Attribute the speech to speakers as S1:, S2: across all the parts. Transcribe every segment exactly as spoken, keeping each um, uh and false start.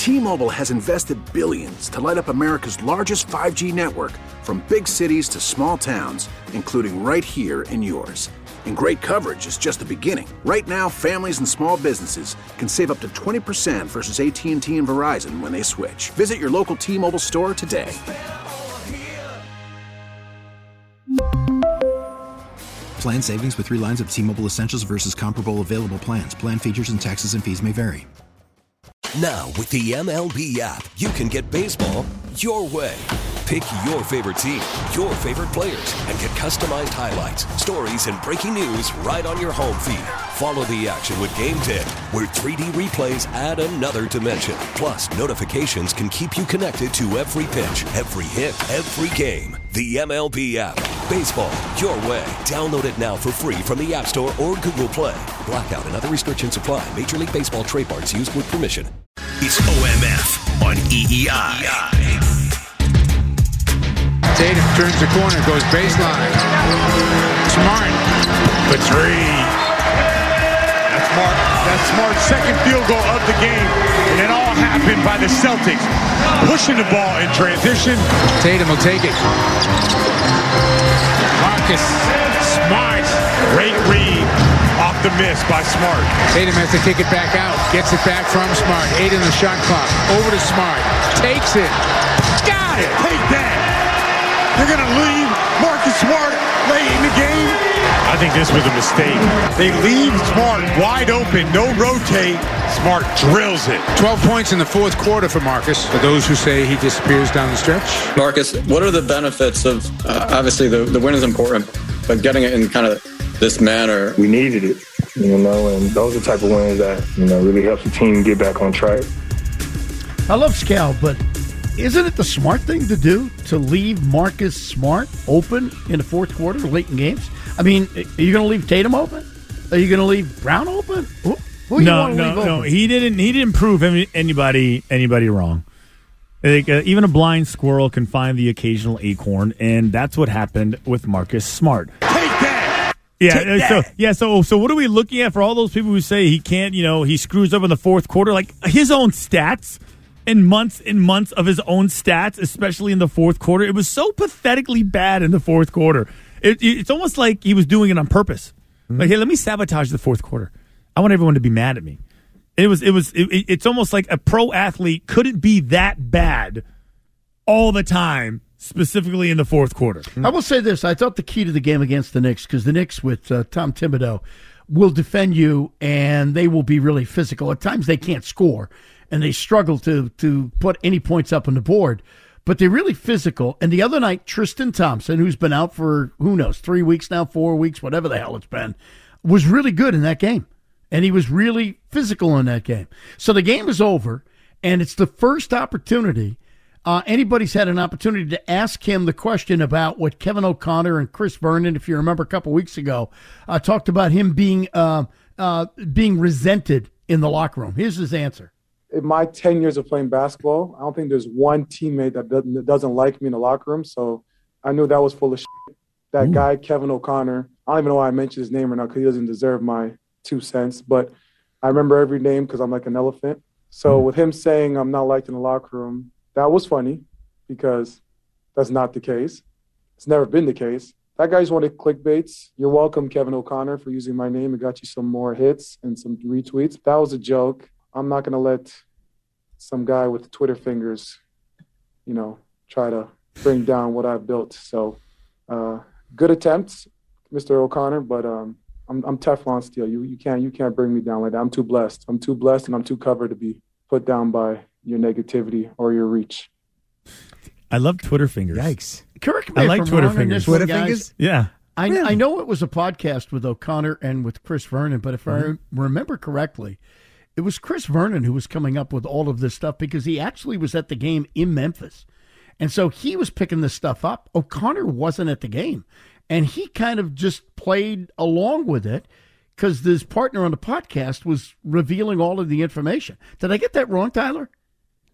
S1: T-Mobile has invested billions to light up America's largest five G network, from big cities to small towns, including right here in yours. And great coverage is just the beginning. Right now, families and small businesses can save up to twenty percent versus A T and T and Verizon when they switch. Visit your local T-Mobile store today.
S2: Plan savings with three lines of T-Mobile Essentials versus comparable available plans. Plan features and taxes and fees may vary.
S3: Now, with the M L B app, you can get baseball your way. Pick your favorite team, your favorite players, and get customized highlights, stories, and breaking news right on your home feed. Follow the action with Game Day, where three D replays add another dimension. Plus, notifications can keep you connected to every pitch, every hit, every game. The M L B app. Baseball your way. Download it now for free from the App Store or Google Play. Blackout and other restrictions apply. Major League Baseball trademarks used with permission.
S4: It's O M F on E E I.
S5: Tatum turns the corner, goes baseline. Smart for three.
S6: That's Smart. That's Smart's second field goal of the game. And it all happened by the Celtics pushing the ball in transition.
S5: Tatum will take it. Marcus Smart.
S6: Great read off the miss by Smart.
S5: Tatum has to kick it back out. Gets it back from Smart. Eight in the shot clock. Over to Smart. Takes it. Got it.
S6: Take that. They're going to leave Marcus Smart late in the game. I think this was a mistake. They leave Smart wide open, no rotate. Smart drills it.
S5: twelve points in the fourth quarter for Marcus, for those who say he disappears down the stretch.
S7: Marcus, what are the benefits of, uh, obviously the, the win is important, but getting it in kind of this manner?
S8: We needed it, you know, and those are the type of wins that, you know, really helps the team get back on track.
S9: I love Scal, but isn't it the smart thing to do to leave Marcus Smart open in the fourth quarter, late in games? I mean, are you going to leave Tatum open? Are you going to leave Brown open? Who, who
S10: no,
S9: you want to
S10: no,
S9: leave open?
S10: no. He didn't. He didn't prove any, anybody anybody wrong. Like, uh, even a blind squirrel can find the occasional acorn, and that's what happened with Marcus Smart.
S6: Take that.
S10: Yeah.
S6: Take
S10: so
S6: that.
S10: yeah. So so what are we looking at for all those people who say he can't? You know, he screws up in the fourth quarter. Like his own stats. In months and months of his own stats, especially in the fourth quarter. It was so pathetically bad in the fourth quarter. It, it, it's almost like he was doing it on purpose. Mm-hmm. Like, hey, let me sabotage the fourth quarter. I want everyone to be mad at me. It was. It was. It, it's almost like a pro athlete couldn't be that bad all the time, specifically in the fourth quarter.
S9: I will say this. I thought the key to the game against the Knicks, because the Knicks with uh, Tom Thibodeau will defend you, and they will be really physical. At times they can't score. And they struggle to to put any points up on the board. But they're really physical. And the other night, Tristan Thompson, who's been out for, who knows, three weeks now, four weeks, whatever the hell it's been, was really good in that game. And he was really physical in that game. So the game is over, and it's the first opportunity uh, anybody's had an opportunity to ask him the question about what Kevin O'Connor and Chris Vernon, if you remember a couple weeks ago, uh, talked about him being uh, uh, being resented in the locker room. Here's his answer.
S11: In my ten years of playing basketball, I don't think there's one teammate that doesn't, that doesn't like me in the locker room. So I knew that was full of shit. That Ooh. guy, Kevin O'Connor, I don't even know why I mentioned his name right now because he doesn't deserve my two cents. But I remember every name because I'm like an elephant. So with him saying I'm not liked in the locker room, that was funny because that's not the case. It's never been the case. That guy just wanted clickbaits. You're welcome, Kevin O'Connor, for using my name. It got you some more hits and some retweets. That was a joke. I'm not going to let some guy with Twitter fingers, you know, try to bring down what I've built. So uh, good attempts, Mister O'Connor, but um, I'm, I'm Teflon steel. You you can't you can't bring me down like that. I'm too blessed. I'm too blessed, and I'm too covered to be put down by your negativity or your reach.
S10: I love Twitter fingers.
S9: Yikes! Correct me
S10: I like
S9: if I'm
S10: Twitter
S9: wrong on
S10: fingers.
S9: this one,
S10: Twitter
S9: guys.
S10: fingers. Yeah.
S9: I,
S10: yeah.
S9: I know it was a podcast with O'Connor and with Chris Vernon, but if mm-hmm. I remember correctly, it was Chris Vernon who was coming up with all of this stuff because he actually was at the game in Memphis. And so he was picking this stuff up. O'Connor wasn't at the game. And he kind of just played along with it because his partner on the podcast was revealing all of the information. Did I get that wrong, Tyler?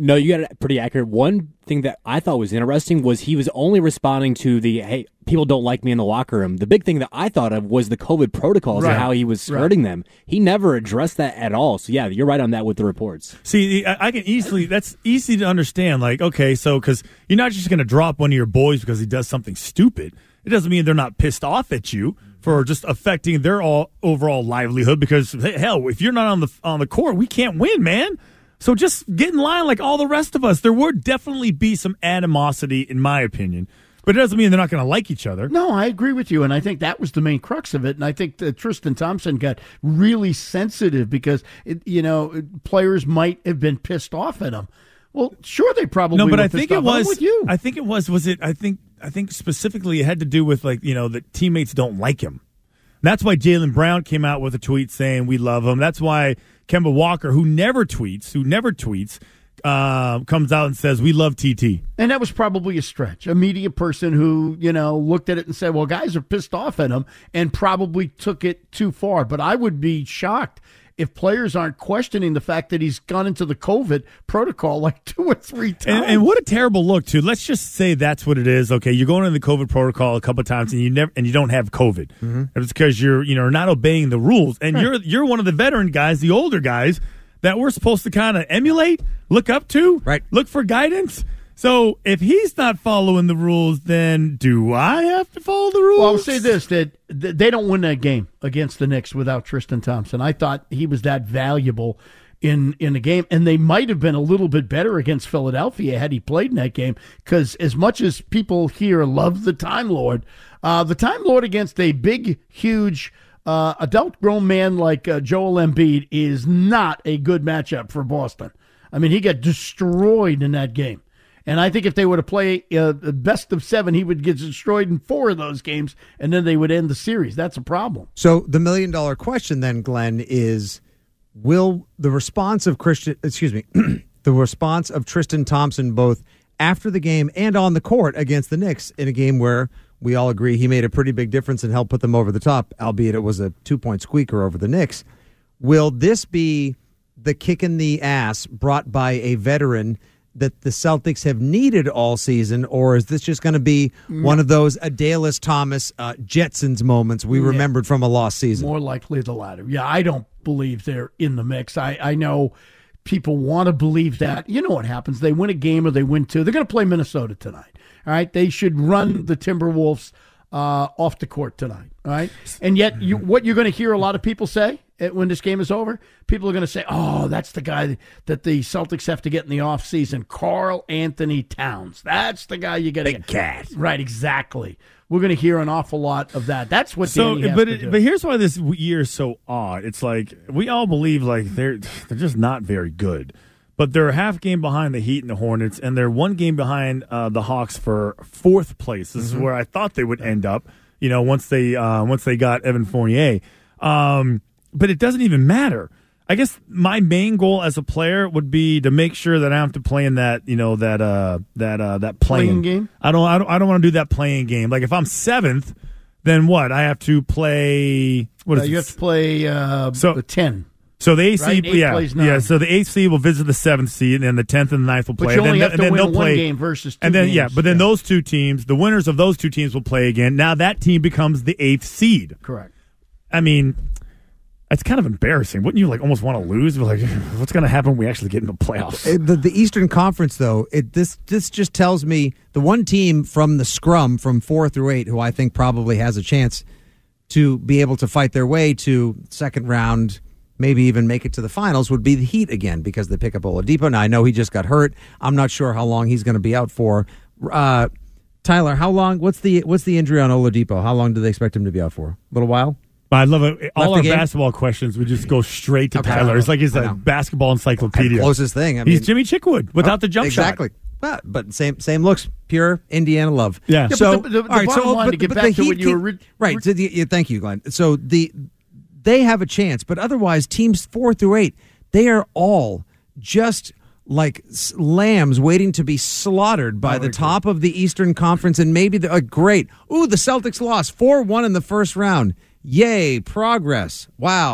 S12: No, you got it pretty accurate. One thing that I thought was interesting was he was only responding to the, hey, people don't like me in the locker room. The big thing that I thought of was the COVID protocols
S9: Right.
S12: and how he was
S9: Right.
S12: hurting them. He never addressed that at all. So, yeah, you're right on that with the reports.
S10: See, I I can easily, that's easy to understand. Like, okay, so, because you're not just going to drop one of your boys because he does something stupid. It doesn't mean they're not pissed off at you for just affecting their all overall livelihood because, hey, hell, if you're not on the on the court, we can't win, man. So just get in line like all the rest of us. There would definitely be some animosity, in my opinion. But it doesn't mean they're not going to like each other.
S9: No, I agree with you, and I think that was the main crux of it. And I think that Tristan Thompson got really sensitive because, it, you know, players might have been pissed off at him. Well, sure, they probably
S10: no, but
S9: were
S10: I
S9: pissed
S10: think
S9: off.
S10: it was.
S9: I'm with you.
S10: I think it was. Was it? I think. I think specifically it had to do with like you know the teammates don't like him. That's why Jaylen Brown came out with a tweet saying we love him. That's why Kemba Walker, who never tweets, who never tweets, uh, comes out and says we love T T.
S9: And that was probably a stretch. A media person who, you know, looked at it and said, well, guys are pissed off at him and probably took it too far. But I would be shocked if players aren't questioning the fact that he's gone into the COVID protocol like two or three times.
S10: And, and what a terrible look, too. Let's just say that's what it is. Okay, you're going into the COVID protocol a couple of times and you never and you don't have COVID. Mm-hmm. It's because you're you know not obeying the rules. And right. you're you're one of the veteran guys, the older guys that we're supposed to kind of emulate, look up to,
S13: right.
S10: look for guidance. So if he's not following the rules, then do I have to follow the rules?
S9: Well, I'll say this, that they don't win that game against the Knicks without Tristan Thompson. I thought he was that valuable in, in the game, and they might have been a little bit better against Philadelphia had he played in that game, because as much as people here love the Time Lord, uh, the Time Lord against a big, huge uh, adult grown man like uh, Joel Embiid is not a good matchup for Boston. I mean, he got destroyed in that game. And I think if they were to play uh, the best of seven, he would get destroyed in four of those games, and then they would end the series. That's a problem.
S13: So the million-dollar question then, Glenn, is will the response of Christian, excuse me, the response of Tristan Thompson both after the game and on the court against the Knicks in a game where we all agree he made a pretty big difference and helped put them over the top, albeit it was a two-point squeaker over the Knicks, will this be the kick in the ass brought by a veteran that the Celtics have needed all season, or is this just going to be mm. one of those Adelis Thomas uh, Jetsons moments we yeah. remembered from a lost season?
S9: More likely the latter. Yeah, I don't believe they're in the mix. I, I know people want to believe that. You know what happens. They win a game or they win two. They're going to play Minnesota tonight. All right? They should run the Timberwolves uh, off the court tonight. All right? And yet you, what you're going to hear a lot of people say when this game is over, people are going to say, oh, that's the guy that the Celtics have to get in the offseason, Karl Anthony Towns. That's the guy you got to get.
S12: Cat.
S9: Right, exactly. We're going to hear an awful lot of that. That's what
S10: so,
S9: Danny has
S10: but
S9: to
S10: it,
S9: do.
S10: But here's why this year is so odd. It's like we all believe like they're they're just not very good. But they're a half game behind the Heat and the Hornets, and they're one game behind uh, the Hawks for fourth place. This mm-hmm. is where I thought they would end up, you know, once they uh, once they got Evan Fournier. Um But it doesn't even matter. I guess my main goal as a player would be to make sure that I don't have to play in that, you know, that uh, that uh, that playing,
S9: playing game.
S10: I don't, I don't, I don't want to do that playing game. Like if I'm seventh, then what? I have to play. What is
S9: uh,
S10: it?
S9: You have to play uh,
S10: so,
S9: the ten.
S10: So the A C,
S9: right?
S10: yeah,
S9: plays nine.
S10: yeah. So the eighth seed will visit the seventh seed, and the tenth and the ninth will play.
S9: But you
S10: and
S9: only
S10: then,
S9: have to
S10: and then
S9: win
S10: they'll
S9: one
S10: play,
S9: game versus two
S10: and then
S9: games.
S10: yeah, but then yeah. those two teams, the winners of those two teams, will play again. Now that team becomes the eighth seed.
S9: Correct.
S10: I mean. It's kind of embarrassing. Wouldn't you like almost want to lose? But like, what's going to happen when we actually get into the playoffs?
S13: The, the Eastern Conference, though, it, this this just tells me the one team from the scrum from four through eight who I think probably has a chance to be able to fight their way to second round, maybe even make it to the finals, would be the Heat again because they pick up Oladipo. Now, I know he just got hurt. I'm not sure how long he's going to be out for. Uh, Tyler, how long? What's the what's the injury on Oladipo? How long do they expect him to be out for? A little while?
S10: I love it. All
S13: Left
S10: our
S13: game?
S10: basketball questions, we just go straight to
S13: Okay.
S10: Tyler. It's like he's a basketball encyclopedia.
S13: Closest thing. I
S10: he's
S13: mean,
S10: Jimmy Chitwood without the jump
S13: exactly.
S10: shot.
S13: Exactly. But, but same same looks, pure Indiana love.
S10: Yeah.
S9: Yeah,
S13: so
S9: but the, the, the
S13: all right,
S9: bottom
S13: so,
S9: line,
S13: but,
S9: to get
S13: but
S9: back
S13: the
S9: to
S13: Heat
S9: what you
S13: keep-
S9: were... Re-
S13: right. So the, yeah, thank you, Glenn. So the they have a chance, but otherwise, teams four through eight, they are all just like lambs waiting to be slaughtered by the top of the Eastern Conference, and maybe the uh, great. Ooh, the Celtics lost four one in the first round. Yay, progress. Wow.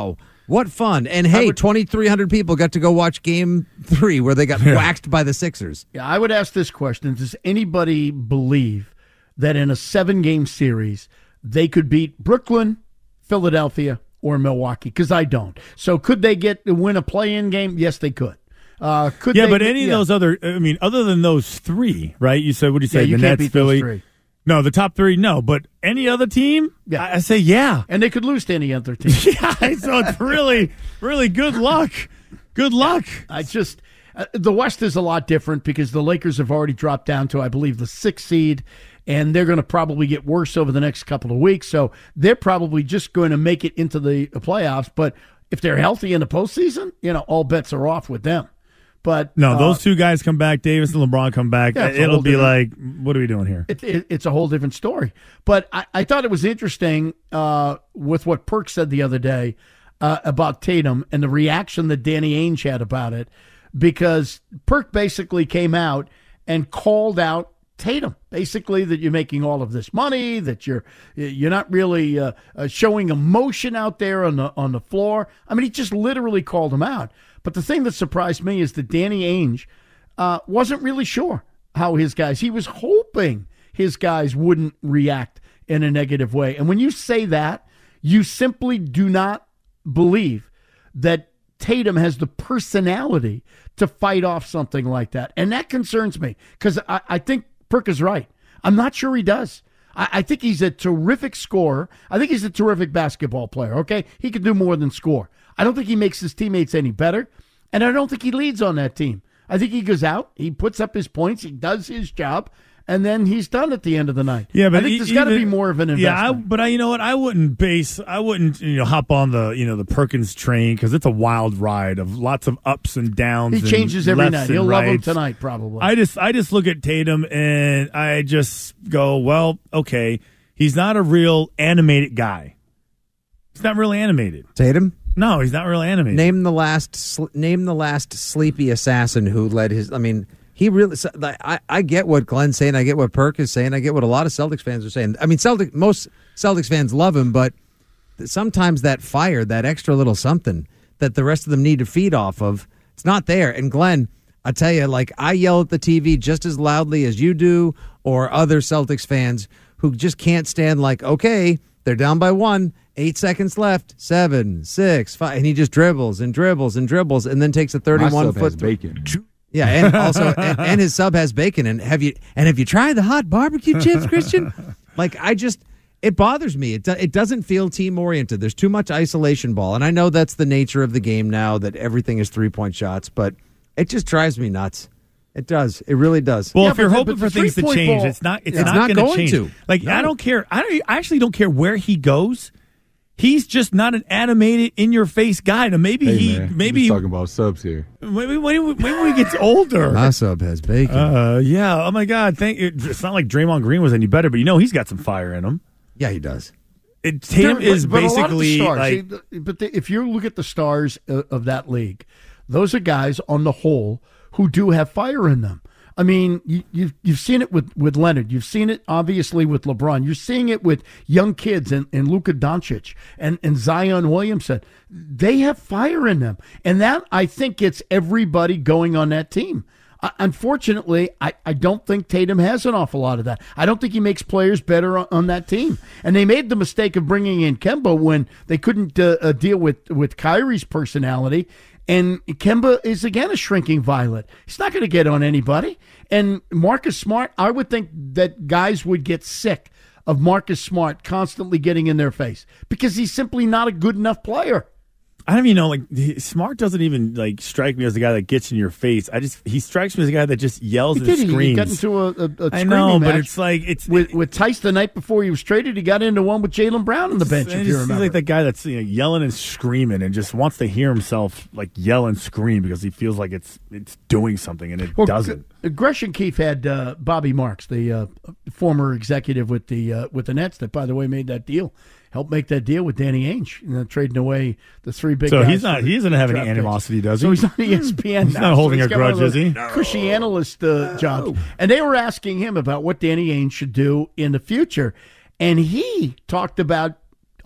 S13: What fun. And hey,
S9: would,
S13: twenty-three hundred people got to go watch game three where they got
S9: yeah.
S13: waxed by the Sixers.
S9: Yeah, I would ask this question. Does anybody believe that in a seven-game series they could beat Brooklyn, Philadelphia, or Milwaukee? Because I don't. So could they get to win a play-in game? Yes, they could. Uh, could
S10: yeah,
S9: they,
S10: but any
S9: yeah.
S10: of those other, I mean, other than those three, right? You said, what do you say?
S9: Yeah, you
S10: the
S9: can't
S10: Nets,
S9: beat
S10: Philly.
S9: those three.
S10: No, the top three, no. But any other team,
S9: yeah.
S10: I, I say yeah.
S9: And they could lose to any other team.
S10: yeah, so it's really, really good luck. Good luck.
S9: I just, uh, the West is a lot different because the Lakers have already dropped down to, I believe, the sixth seed, and they're going to probably get worse over the next couple of weeks. So they're probably just going to make it into the playoffs. But if they're healthy in the postseason, you know, all bets are off with them. But
S10: no,
S9: uh,
S10: those two guys come back, Davis and LeBron come back.
S9: Yeah,
S10: it'll be like, what are we doing here?
S9: It, it, it's a whole different story. But I, I thought it was interesting uh, with what Perk said the other day uh, about Tatum and the reaction that Danny Ainge had about it, because Perk basically came out and called out Tatum, basically that you're making all of this money, that you're you're not really uh, uh, showing emotion out there on the on the floor. I mean, he just literally called him out. But the thing that surprised me is that Danny Ainge uh, wasn't really sure how his guys, he was hoping his guys wouldn't react in a negative way. And when you say that, you simply do not believe that Tatum has the personality to fight off something like that. And that concerns me because I, I think Perk is right. I'm not sure he does. I, I think he's a terrific scorer. I think he's a terrific basketball player, okay? He can do more than score. I don't think he makes his teammates any better, and I don't think he leads on that team. I think he goes out, he puts up his points, he does his job, and then he's done at the end of the night.
S10: Yeah, but
S9: I think
S10: e-
S9: there's got to
S10: even-
S9: be more of an investment.
S10: Yeah, I, but I, you know what? I wouldn't base. I wouldn't, you know, hop on the, you know, the Perkins train because it's a wild ride of lots of ups and downs.
S9: He
S10: and
S9: changes every
S10: lefts
S9: night.
S10: and
S9: He'll love him
S10: rights.
S9: tonight, probably.
S10: I just, I just look at Tatum and I just go, well, okay, he's not a real animated guy. He's not really animated.
S13: Tatum?
S10: No, he's not really animated.
S13: Name the last. Sl- name the last sleepy assassin who led his. I mean, he really. I, I get what Glenn's saying. I get what Perk is saying. I get what a lot of Celtics fans are saying. I mean, Celtic. Most Celtics fans love him, but sometimes that fire, that extra little something that the rest of them need to feed off of, it's not there. And Glenn, I tell you, like I yell at the T V just as loudly as you do, or other Celtics fans who just can't stand. Like, okay, they're down by one. Eight seconds left. Seven, six, five, and he just dribbles and dribbles and dribbles, and then takes a thirty-one foot
S14: bacon.
S13: Yeah, and also, and, and his sub has bacon. And have you and have you tried the hot barbecue chips, Christian? Like, I just, it bothers me. It do, it doesn't feel team oriented. There's too much isolation ball, and I know that's the nature of the game now, that everything is three point shots. But it just drives me nuts. It does. It really does.
S10: Well,
S9: Yeah,
S10: if you're
S9: but the-
S10: hoping
S9: but
S10: for
S9: the
S10: things to
S9: three-point
S10: change,
S9: ball-
S10: it's not. It's,
S13: It's
S10: not,
S13: not
S10: gonna
S13: going
S10: change.
S13: to.
S10: Like
S13: No.
S10: I don't care. I, don't, I actually don't care where he goes. He's just not an animated, in-your-face guy. Now maybe
S14: Hey,
S10: he,
S14: man,
S10: maybe
S14: he's talking about subs here.
S10: maybe when, maybe when he gets older.
S13: My sub has bacon.
S10: Uh, yeah. Oh my God. Thank. It's not like Draymond Green was any better, but you know he's got some fire in him.
S13: Yeah, he does.
S10: It, Tatum
S9: There-
S10: is
S9: but, but a lot of the
S10: basically
S9: stars,
S10: like.
S9: see, the- but the, if you look at the stars of, of that league, those are guys on the whole who do have fire in them. I mean, you, you've you've seen it with, with Leonard. You've seen it obviously with LeBron. You're seeing it with young kids and, and Luka Doncic and, and Zion Williamson. They have fire in them, and that I think gets everybody going on that team. Uh, unfortunately, I, I don't think Tatum has an awful lot of that. I don't think he makes players better on, on that team. And they made the mistake of bringing in Kemba when they couldn't uh, uh, deal with, with Kyrie's personality. And Kemba is, again, a shrinking violet. He's not going to get on anybody. And Marcus Smart, I would think that guys would get sick of Marcus Smart constantly getting in their face because he's simply not a good enough player.
S10: I don't even know. Like he- Smart doesn't even like strike me as the guy that gets in your face. I just he strikes me as a guy that just yells
S9: He
S10: and
S9: did. He-
S10: screams.
S9: He got into a, a, a
S10: I
S9: screaming
S10: know, but
S9: match
S10: it's like it's
S9: with, with Tice the night before he was traded. He got into one with Jaylen Brown on the bench,
S10: It
S9: if
S10: just
S9: you
S10: seems
S9: remember.
S10: like that guy that's, you know, yelling and screaming and just wants to hear himself like yell and scream because he feels like it's it's doing something and it
S9: Well,
S10: doesn't.
S9: G- Gresham Keefe had uh, Bobby Marks, the uh, former executive with the uh, with the Nets, that by the way made that deal, helped make that deal with Danny Ainge, you know, trading away the three big.
S10: So
S9: guys
S10: he's not.
S9: for the
S10: He doesn't have any
S9: draft picks.
S10: animosity, does he?
S9: So he's on E S P N
S10: He's
S9: now.
S10: not holding
S9: so
S10: a
S9: he's got one
S10: grudge,
S9: of
S10: is he?
S9: those Cushy analyst uh, jobs, and they were asking him about what Danny Ainge should do in the future, and he talked about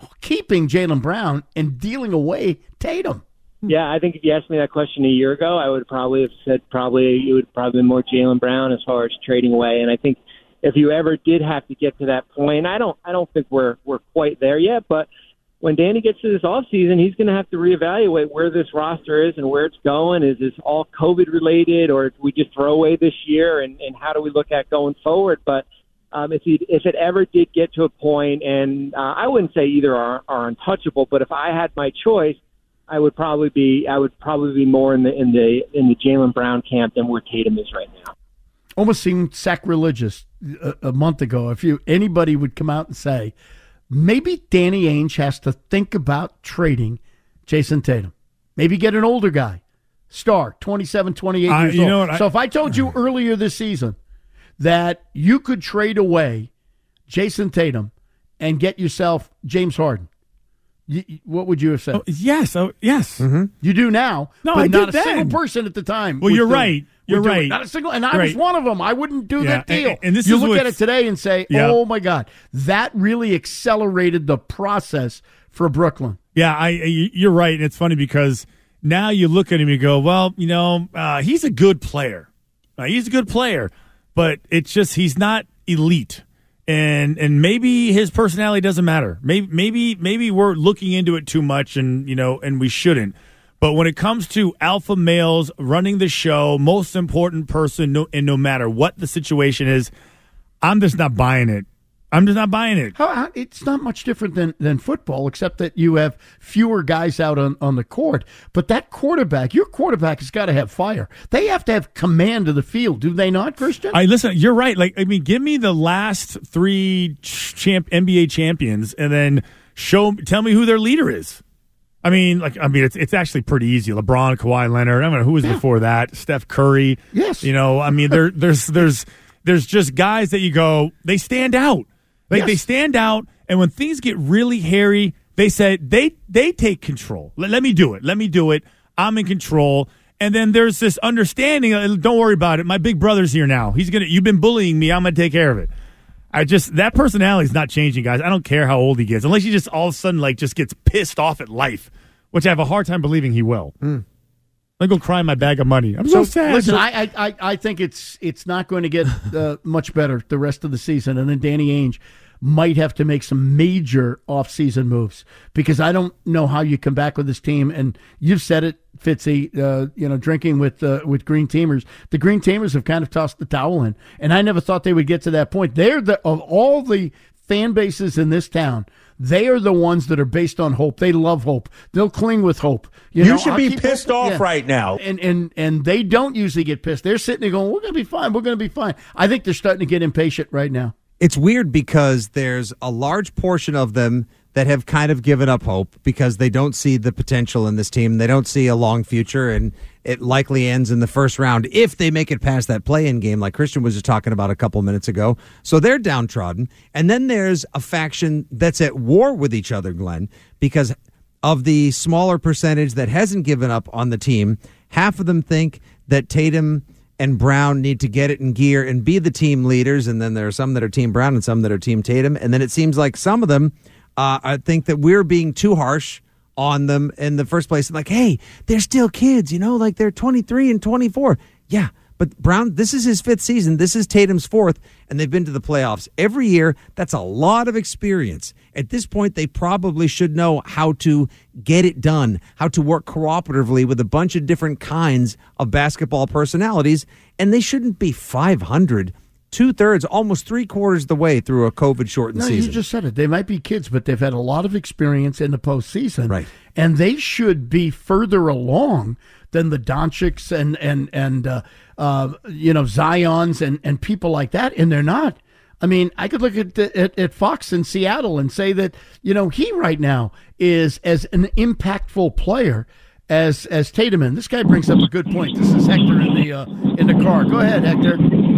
S9: keeping Jaylen Brown and dealing away Tatum.
S14: Yeah, I think if you asked me that question a year ago, I would probably have said probably it would probably be more Jaylen Brown as far as trading away. And I think if you ever did have to get to that point, I don't I don't think we're we're quite there yet, but when Danny gets to this offseason, he's going to have to reevaluate where this roster is and where it's going. Is this all COVID related, or do we just throw away this year, and, and how do we look at going forward? But um, if he, if it ever did get to a point, and uh, I wouldn't say either are, are untouchable, but if I had my choice, I would probably be I would probably be more in the in the in the Jaylen Brown camp than where Tatum is right now.
S9: Almost seemed sacrilegious a, a month ago. If you anybody would come out and say, maybe Danny Ainge has to think about trading Jason Tatum. Maybe get an older guy, star, twenty-seven, twenty-eight
S10: uh,
S9: years
S10: you
S9: old.
S10: Know what,
S9: so
S10: I,
S9: if I told you earlier this season that you could trade away Jason Tatum and get yourself James Harden, you, what would you have said?
S10: Oh, yes, oh, yes.
S9: Mm-hmm. You do now,
S10: no,
S9: but
S10: I
S9: not
S10: did
S9: a
S10: then.
S9: single person at the time.
S10: Well, you're
S9: do,
S10: right. You're right.
S9: Not a single, and I
S10: right.
S9: was one of them. I wouldn't do
S10: yeah.
S9: that deal.
S10: And, and this
S9: you
S10: is
S9: look at it
S10: what's-
S9: today and say,
S10: yeah.
S9: "Oh my God, that really accelerated the process for Brooklyn."
S10: Yeah, I, I you're right, and it's funny because now you look at him and you go, "Well, you know, uh, he's a good player. Uh, he's a good player, but it's just he's not elite." And and maybe his personality doesn't matter. Maybe maybe maybe we're looking into it too much, and you know, and we shouldn't. But when it comes to alpha males running the show, most important person, no, and no matter what the situation is, I'm just not buying it. I'm just not buying it.
S9: How, how, it's not much different than, than football, except that you have fewer guys out on, on the court. But that quarterback, your quarterback has got to have fire. They have to have command of the field, do they not, Christian?
S10: I listen. You're right. Like I mean, give me the last three champ N B A champions, and then show tell me who their leader is. I mean, like I mean, it's it's actually pretty easy. LeBron, Kawhi Leonard. I don't know who was yeah. before that. Steph Curry.
S9: Yes.
S10: You know, I mean, there there's there's there's just guys that you go, they stand out. Like yes. they stand out, and when things get really hairy, they say they they take control. Let, let me do it. Let me do it. I'm in control. And then there's this understanding. Of, don't worry about it. My big brother's here now. He's gonna. You've been bullying me. I'm gonna take care of it. I just that personality is not changing, guys. I don't care how old he gets, unless he just all of a sudden like just gets pissed off at life, which I have a hard time believing he will.
S9: Mm.
S10: I go cry in my bag of money. I'm so, so sad.
S9: Listen, I, I I think it's it's not going to get uh, much better the rest of the season, and then Danny Ainge might have to make some major off-season moves because I don't know how you come back with this team. And you've said it, Fitzy, uh, you know, drinking with uh, with Green Teamers. The Green Teamers have kind of tossed the towel in, and I never thought they would get to that point. They're the of all the fan bases in this town, they are the ones that are based on hope. They love hope. They'll cling with hope. You,
S15: you
S9: know,
S15: should
S9: I'll
S15: be pissed
S9: hope.
S15: off
S9: yeah.
S15: right now.
S9: And, and and they don't usually get pissed. They're sitting there going, we're going to be fine. We're going to be fine. I think they're starting to get impatient right now.
S13: It's weird because there's a large portion of them that have kind of given up hope because they don't see the potential in this team. They don't see a long future, and it likely ends in the first round if they make it past that play-in game like Christian was just talking about a couple minutes ago. So they're downtrodden. And then there's a faction that's at war with each other, Glenn, because of the smaller percentage that hasn't given up on the team. Half of them think that Tatum and Brown need to get it in gear and be the team leaders, and then there are some that are Team Brown and some that are Team Tatum. And then it seems like some of them uh, I think that we're being too harsh on them in the first place. Like, hey, they're still kids, you know, like they're twenty-three and twenty-four. Yeah, but Brown, this is his fifth season. This is Tatum's fourth, and they've been to the playoffs every year. That's a lot of experience. At this point, they probably should know how to get it done, how to work cooperatively with a bunch of different kinds of basketball personalities, and they shouldn't be five hundred, two-thirds, almost three-quarters of the way through a COVID-shortened
S9: no,
S13: season.
S9: You just said it. They might be kids, but they've had a lot of experience in the postseason.
S13: Right.
S9: And they should be further along than the Doncics and, and, and uh, uh, you know, Zions and, and people like that, and they're not. I mean, I could look at, the, at at Fox in Seattle and say that, you know, he right now is as an impactful player as as Tatum. And this guy brings up a good point. This is Hector in the uh, in the car. Go ahead, Hector.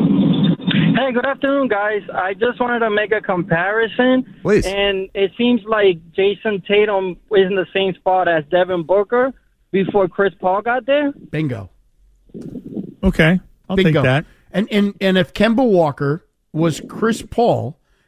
S16: Hey, good afternoon, guys. I just wanted to make a comparison.
S13: Please.
S16: And it seems like Jason Tatum is in the same spot as Devin Booker before Chris Paul got there.
S9: Bingo.
S10: Okay, I'll
S9: Bingo.
S10: take that.
S9: And and and if Kemba Walker was Chris Paul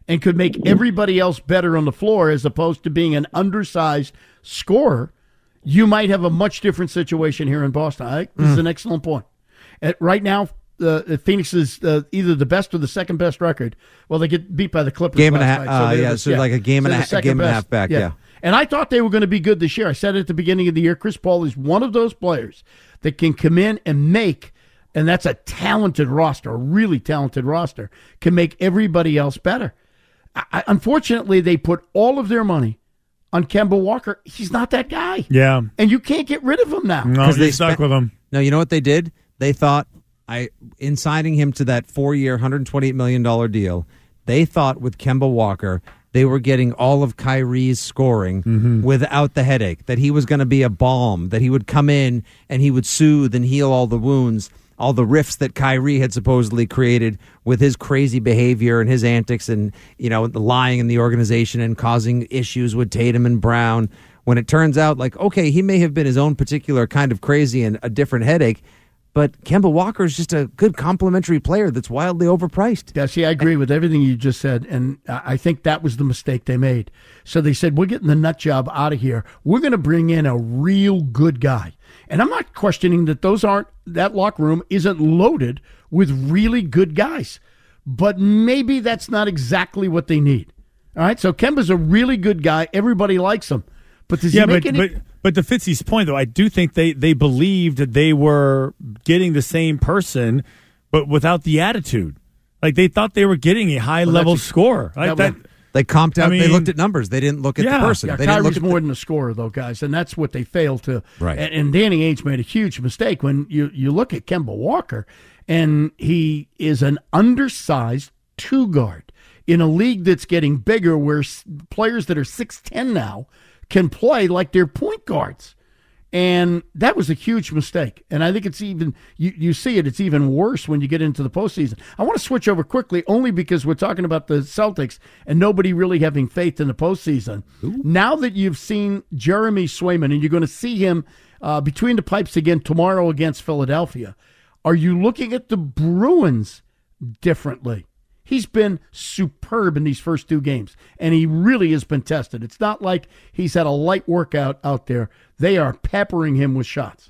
S9: and could make everybody else better on the floor as opposed to being an undersized scorer, you might have a much different situation here in Boston. I think this mm. is an excellent point. At, right now, uh, Phoenix is uh, either the best or the second best record. Well, they get beat by the Clippers
S13: game and a half.
S9: night,
S13: Uh,
S9: so
S13: yeah,
S9: the,
S13: so
S9: yeah,
S13: like a game
S9: so
S13: and a, a game and a half back. Yeah. yeah.
S9: And I thought they were going to be good this year. I said it at the beginning of the year. Chris Paul is one of those players that can come in and make, and that's a talented roster, a really talented roster, can make everybody else better. I, unfortunately, they put all of their money on Kemba Walker. He's not that guy.
S10: Yeah.
S9: And you can't get rid of him now.
S10: No, they
S13: stuck
S10: spent, with him.
S13: No, you know what they did? They thought, I in signing him to that four-year, one hundred twenty-eight million dollars deal, they thought with Kemba Walker they were getting all of Kyrie's scoring mm-hmm. without the headache, that he was going to be a balm, that he would come in and he would soothe and heal all the wounds, all the rifts that Kyrie had supposedly created with his crazy behavior and his antics and, you know, the lying in the organization and causing issues with Tatum and Brown. When it turns out, like, okay, he may have been his own particular kind of crazy and a different headache, but Kemba Walker is just a good complementary player that's wildly overpriced.
S9: Yeah, see, I agree with everything you just said, and I think that was the mistake they made. So they said, we're getting the nut job out of here. We're going to bring in a real good guy. And I'm not questioning that those aren't, that locker room isn't loaded with really good guys. But maybe that's not exactly what they need. All right, so Kemba's a really good guy. Everybody likes him. But does
S10: yeah,
S9: he make
S10: but,
S9: any...
S10: but but to Fitzy's point, though, I do think they, they believed that they were getting the same person, but without the attitude. Like, they thought they were getting a high-level well, scorer. Like that, that,
S13: they comped out.
S10: I mean,
S13: they looked at numbers. They didn't look at
S10: yeah,
S13: the person.
S9: Yeah,
S13: they
S9: Kyrie's
S13: didn't look at
S9: more
S13: the...
S9: than a scorer, though, guys, and that's what they failed to.
S13: Right.
S9: And, and Danny Ainge made a huge mistake when you, you look at Kemba Walker, and he is an undersized two-guard in a league that's getting bigger where players that are six ten now can play like they're point guards. And that was a huge mistake. And I think it's even, you, you see it, it's even worse when you get into the postseason. I want to switch over quickly only because we're talking about the Celtics and nobody really having faith in the postseason. Ooh. Now that you've seen Jeremy Swayman and you're going to see him uh, between the pipes again tomorrow against Philadelphia, are you looking at the Bruins differently? He's been superb in these first two games, and he really has been tested. It's not like he's had a light workout out there. They are peppering him with shots.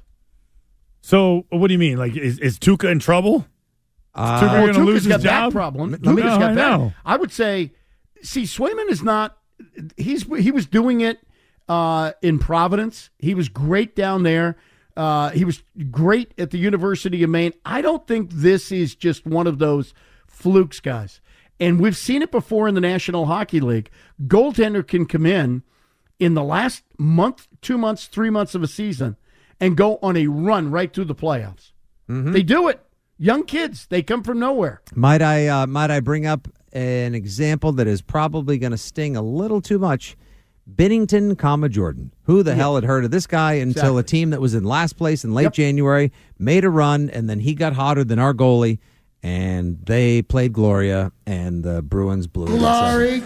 S10: So, what do you mean? Like, is, is Tuca in trouble?
S9: Uh,
S10: is Tuca
S9: well,
S10: going to lose
S9: his
S10: his
S9: got
S10: job?
S9: that problem.
S10: Let
S9: Tuca's
S10: me,
S9: got
S10: I
S9: that.
S10: know.
S9: I would say, see, Swayman is not. He's he was doing it uh, in Providence. He was great down there. Uh, he was great at the University of Maine. I don't think this is just one of those flukes, guys. And we've seen it before in the National Hockey League. Goaltender can come in in the last month, two months, three months of a season and go on a run right through the playoffs. Mm-hmm. They do it. Young kids, they come from nowhere.
S13: Might I uh, might I bring up an example that is probably going to sting a little too much? Binnington, comma Jordan. Who the yeah. hell had heard of this guy until exactly. a team that was in last place in late yep. January made a run, and then he got hotter than our goalie, and they played Gloria, and the Bruins blew it.
S9: Glory,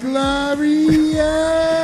S9: Gloria.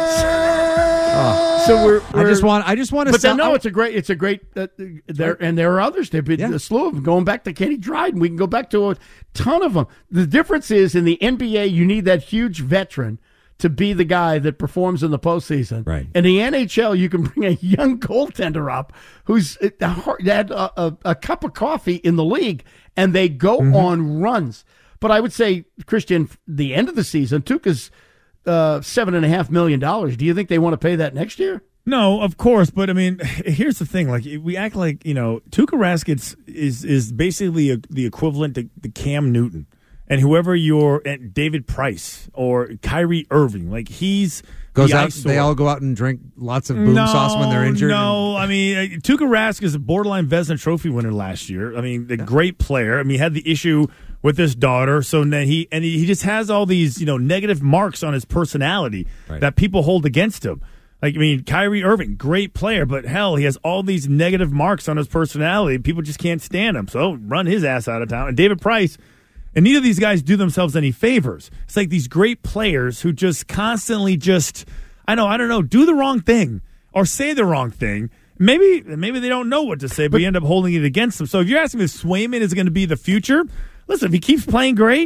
S9: oh. So we're, we're.
S13: I just want. I just want to.
S9: But
S13: sell,
S9: no, it's a great. It's a great. Uh, there and there are others. There've been yeah. a slew of them. Going back to Kenny Dryden, we can go back to a ton of them. The difference is in the N B A, you need that huge veteran to be the guy that performs in the postseason.
S13: Right.
S9: In the N H L, you can bring a young goaltender up who's had a, a, a cup of coffee in the league, and they go mm-hmm. on runs. But I would say, Christian, the end of the season, Tuca's uh, seven and a half million dollars. Do you think they want to pay that next year?
S10: No, of course, but I mean, here's the thing: like we act like you know, Tuukka Rask is is basically a, the equivalent to, to Cam Newton. And whoever you're, David Price or Kyrie Irving, like he's
S13: goes
S10: the
S13: out.
S10: eyesore.
S13: They all go out and drink lots of boom
S10: no,
S13: sauce when they're injured.
S10: No, I mean Tuukka Rask is a borderline Vezina Trophy winner last year. I mean, a yeah. great player. I mean, he had the issue with his daughter, so then he and he, he just has all these you know negative marks on his personality right. that people hold against him. Like I mean, Kyrie Irving, great player, but hell, he has all these negative marks on his personality. People just can't stand him, so run his ass out of town. And David Price. And neither of these guys do themselves any favors. It's like these great players who just constantly just, I know, I don't know, do the wrong thing or say the wrong thing. Maybe maybe they don't know what to say, but, but you end up holding it against them. So if you're asking if Swayman is going to be the future, listen, if he keeps playing great,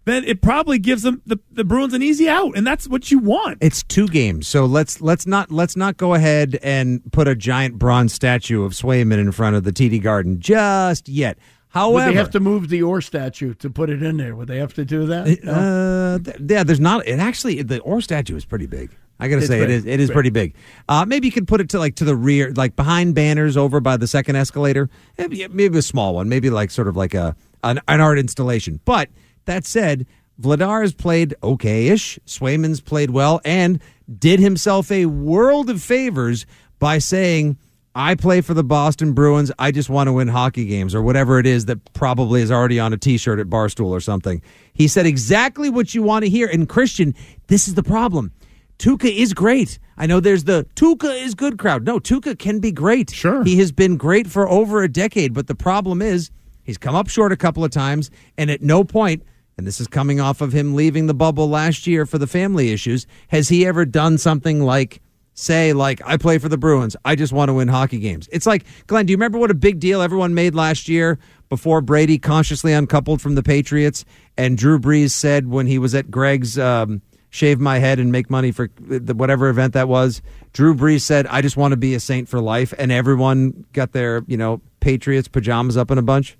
S10: then it probably gives them the, the Bruins an easy out, and that's what you want.
S13: It's two games, so let's let's not let's not go ahead and put a giant bronze statue of Swayman in front of the T D Garden just yet. However,
S9: would they have to move the Orr statue to put it in there? Would they have to do that? No?
S13: Uh, th- yeah, there's not. It actually, the Orr statue is pretty big. I got to say,
S9: big.
S13: it is. It is
S9: Big.
S13: pretty big. Uh, maybe you could put it to like to the rear, like behind banners over by the second escalator. Maybe, maybe a small one. Maybe like sort of like a an, an art installation. But that said, Vladar has played okay-ish. Swayman's played well and did himself a world of favors by saying, I play for the Boston Bruins. I just want to win hockey games, or whatever it is that probably is already on a T-shirt at Barstool or something. He said exactly what you want to hear. And Christian, this is the problem. Tuukka is great. I know there's the Tuukka is good crowd. No, Tuukka can be great.
S9: Sure.
S13: He has been great for over a decade, but the problem is he's come up short a couple of times, and at no point, and this is coming off of him leaving the bubble last year for the family issues, has he ever done something like, say, like, I play for the Bruins, I just want to win hockey games. It's like, Glenn, do you remember what a big deal everyone made last year before Brady consciously uncoupled from the Patriots, and Drew Brees said when he was at Greg's um, Shave My Head and Make Money for the, whatever event that was, Drew Brees said, I just want to be a Saint for life, and everyone got their, you know, Patriots pajamas up in a bunch?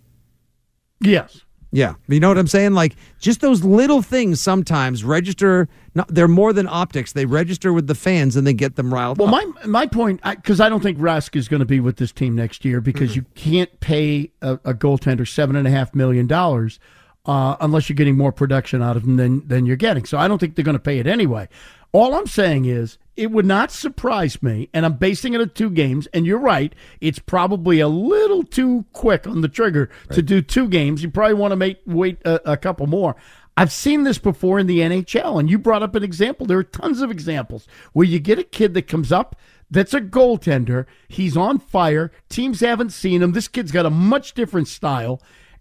S9: Yes.
S13: Yeah. You know what I'm saying? Like, just those little things sometimes register. No, they're more than optics. They register with the fans and they get them riled
S9: well,
S13: up.
S9: Well, my my point, because I, I don't think Rask is going to be with this team next year because mm-hmm. you can't pay a, a goaltender seven point five million dollars uh, unless you're getting more production out of them than, than you're getting. So I don't think they're going to pay it anyway. All I'm saying is it would not surprise me, and I'm basing it on two games, and you're right, it's probably a little too quick on the trigger right. to do two games. You probably want to make wait a, a couple more. I've seen this before in the N H L, and you brought up an example. There are tons of examples where you get a kid that comes up that's a goaltender. He's on fire. Teams haven't seen him. This kid's got a much different style,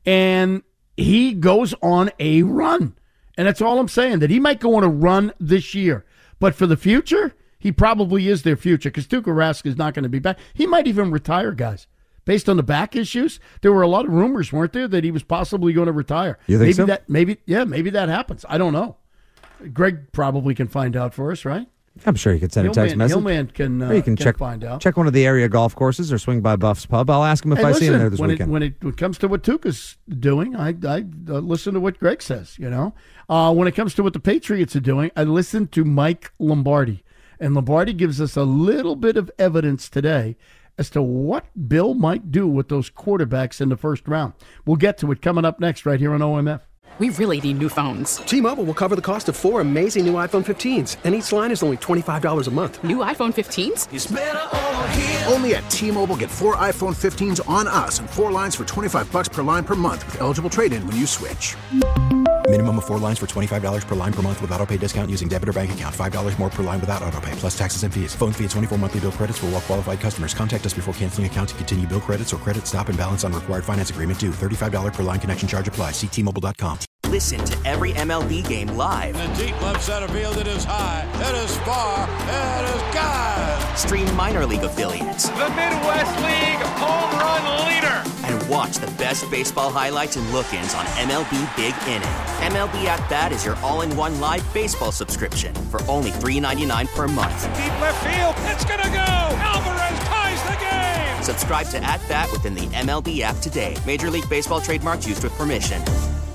S9: and he goes on a run. And that's all I'm saying, that he might go on a run this year. But for the future, he probably is their future because Tuukka Rask is not going to be back. He might even retire, guys. Based on the back issues, there were a lot of rumors, weren't there, that he was possibly going to retire.
S13: You think
S9: maybe
S13: so?
S9: That, maybe, yeah, maybe that happens. I don't know. Greg probably can find out for us, right?
S13: I'm sure you can send a text
S9: Hillman,
S13: message.
S9: Hillman can, uh,
S13: or you can,
S9: can
S13: check,
S9: find out.
S13: Check one of the area golf courses or swing by Buff's Pub. I'll ask him if
S9: hey,
S13: I
S9: listen,
S13: see him there this
S9: when
S13: weekend.
S9: It, when, it, when it comes to what Tuukka's doing, I, I uh, listen to what Greg says, you know. Uh, when it comes to what the Patriots are doing, I listen to Mike Lombardi. And Lombardi gives us a little bit of evidence today as to what Bill might do with those quarterbacks in the first round. We'll get to it coming up next right here on O M F.
S15: We really need new phones.
S17: T-Mobile will cover the cost of four amazing new iPhone fifteens, and each line is only twenty-five dollars a month.
S15: New iPhone fifteens?
S1: It's better over here. Only at T-Mobile, get four iPhone fifteens on us and four lines for twenty-five bucks per line per month with eligible trade-in when you switch.
S2: Minimum of four lines for twenty-five dollars per line per month with autopay discount using debit or bank account. five dollars more per line without autopay, plus taxes and fees. Phone fee at twenty-four monthly bill credits for well-qualified customers. Contact us before canceling account to continue bill credits or credit stop and balance on required finance agreement due. thirty-five dollars per line connection charge applies. See T Mobile dot com.
S18: Listen to every M L B game live.
S19: In the deep left center field, it is high, it is far, it is gone.
S18: Stream minor league affiliates.
S19: The Midwest League home run leader.
S18: And watch the best baseball highlights and look-ins on M L B Big Inning. M L B At Bat is your all-in-one live baseball subscription for only three dollars and ninety-nine cents per month.
S19: Deep left field, it's gonna go. Alvarez ties the game.
S18: Subscribe to At Bat within the M L B app today. Major League Baseball trademarks used with permission.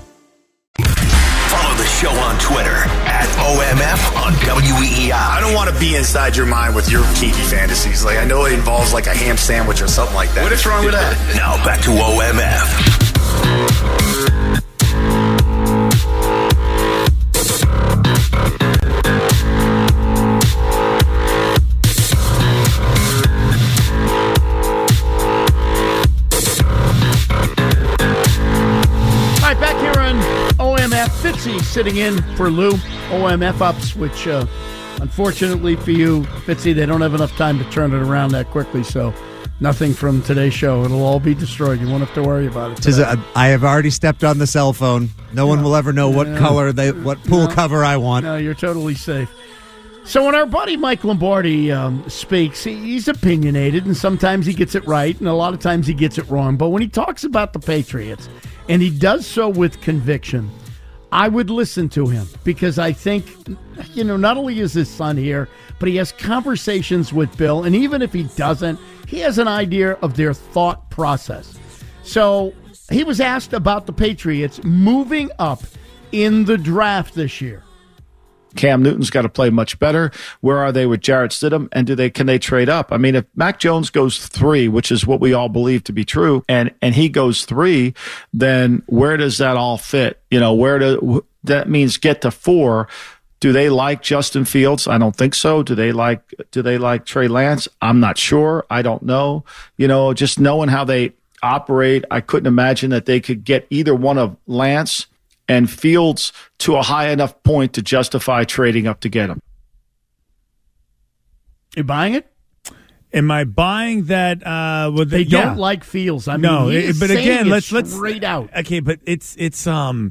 S4: Follow the show on Twitter at O M F on W E E I.
S20: I don't want to be inside your mind with your kinky fantasies. Like, I know it involves like a ham sandwich or something like that.
S4: What is wrong with that? Now back to O M F.
S9: All right, back here on O M F. Fitzy sitting in for Lou. O M F ups, which uh, unfortunately for you, Fitzy, they don't have enough time to turn it around that quickly, so nothing from today's show. It'll all be destroyed. You won't have to worry about it.
S13: A, I have already stepped on the cell phone. No yeah. one will ever know what yeah. color, they, what pool no. cover I want.
S9: No, you're totally safe. So when our buddy Mike Lombardi um, speaks, he, he's opinionated, and sometimes he gets it right, and a lot of times he gets it wrong. But when he talks about the Patriots, and he does so with conviction, I would listen to him because I think, you know, not only is his son here, but he has conversations with Bill. And even if he doesn't, he has an idea of their thought process. So he was asked about the Patriots moving up in the draft this year.
S21: Cam Newton's got to play much better. Where are they with Jarrett Stidham? And do they can they trade up? I mean, if Mac Jones goes three, which is what we all believe to be true, and and he goes three, then where does that all fit? You know, where do that means get to four? Do they like Justin Fields? I don't think so. Do they like do they like Trey Lance? I'm not sure. I don't know. You know, just knowing how they operate, I couldn't imagine that they could get either one of Lance and Fields to a high enough point to justify trading up to get him.
S9: You buying it?
S10: Am I buying that? Uh, with
S9: they
S10: the,
S9: don't
S10: yeah.
S9: like Fields. I mean,
S10: no,
S9: he
S10: it,
S9: is
S10: but
S9: saying
S10: again,
S9: it
S10: let's let's
S9: straight out.
S10: Okay, but it's it's um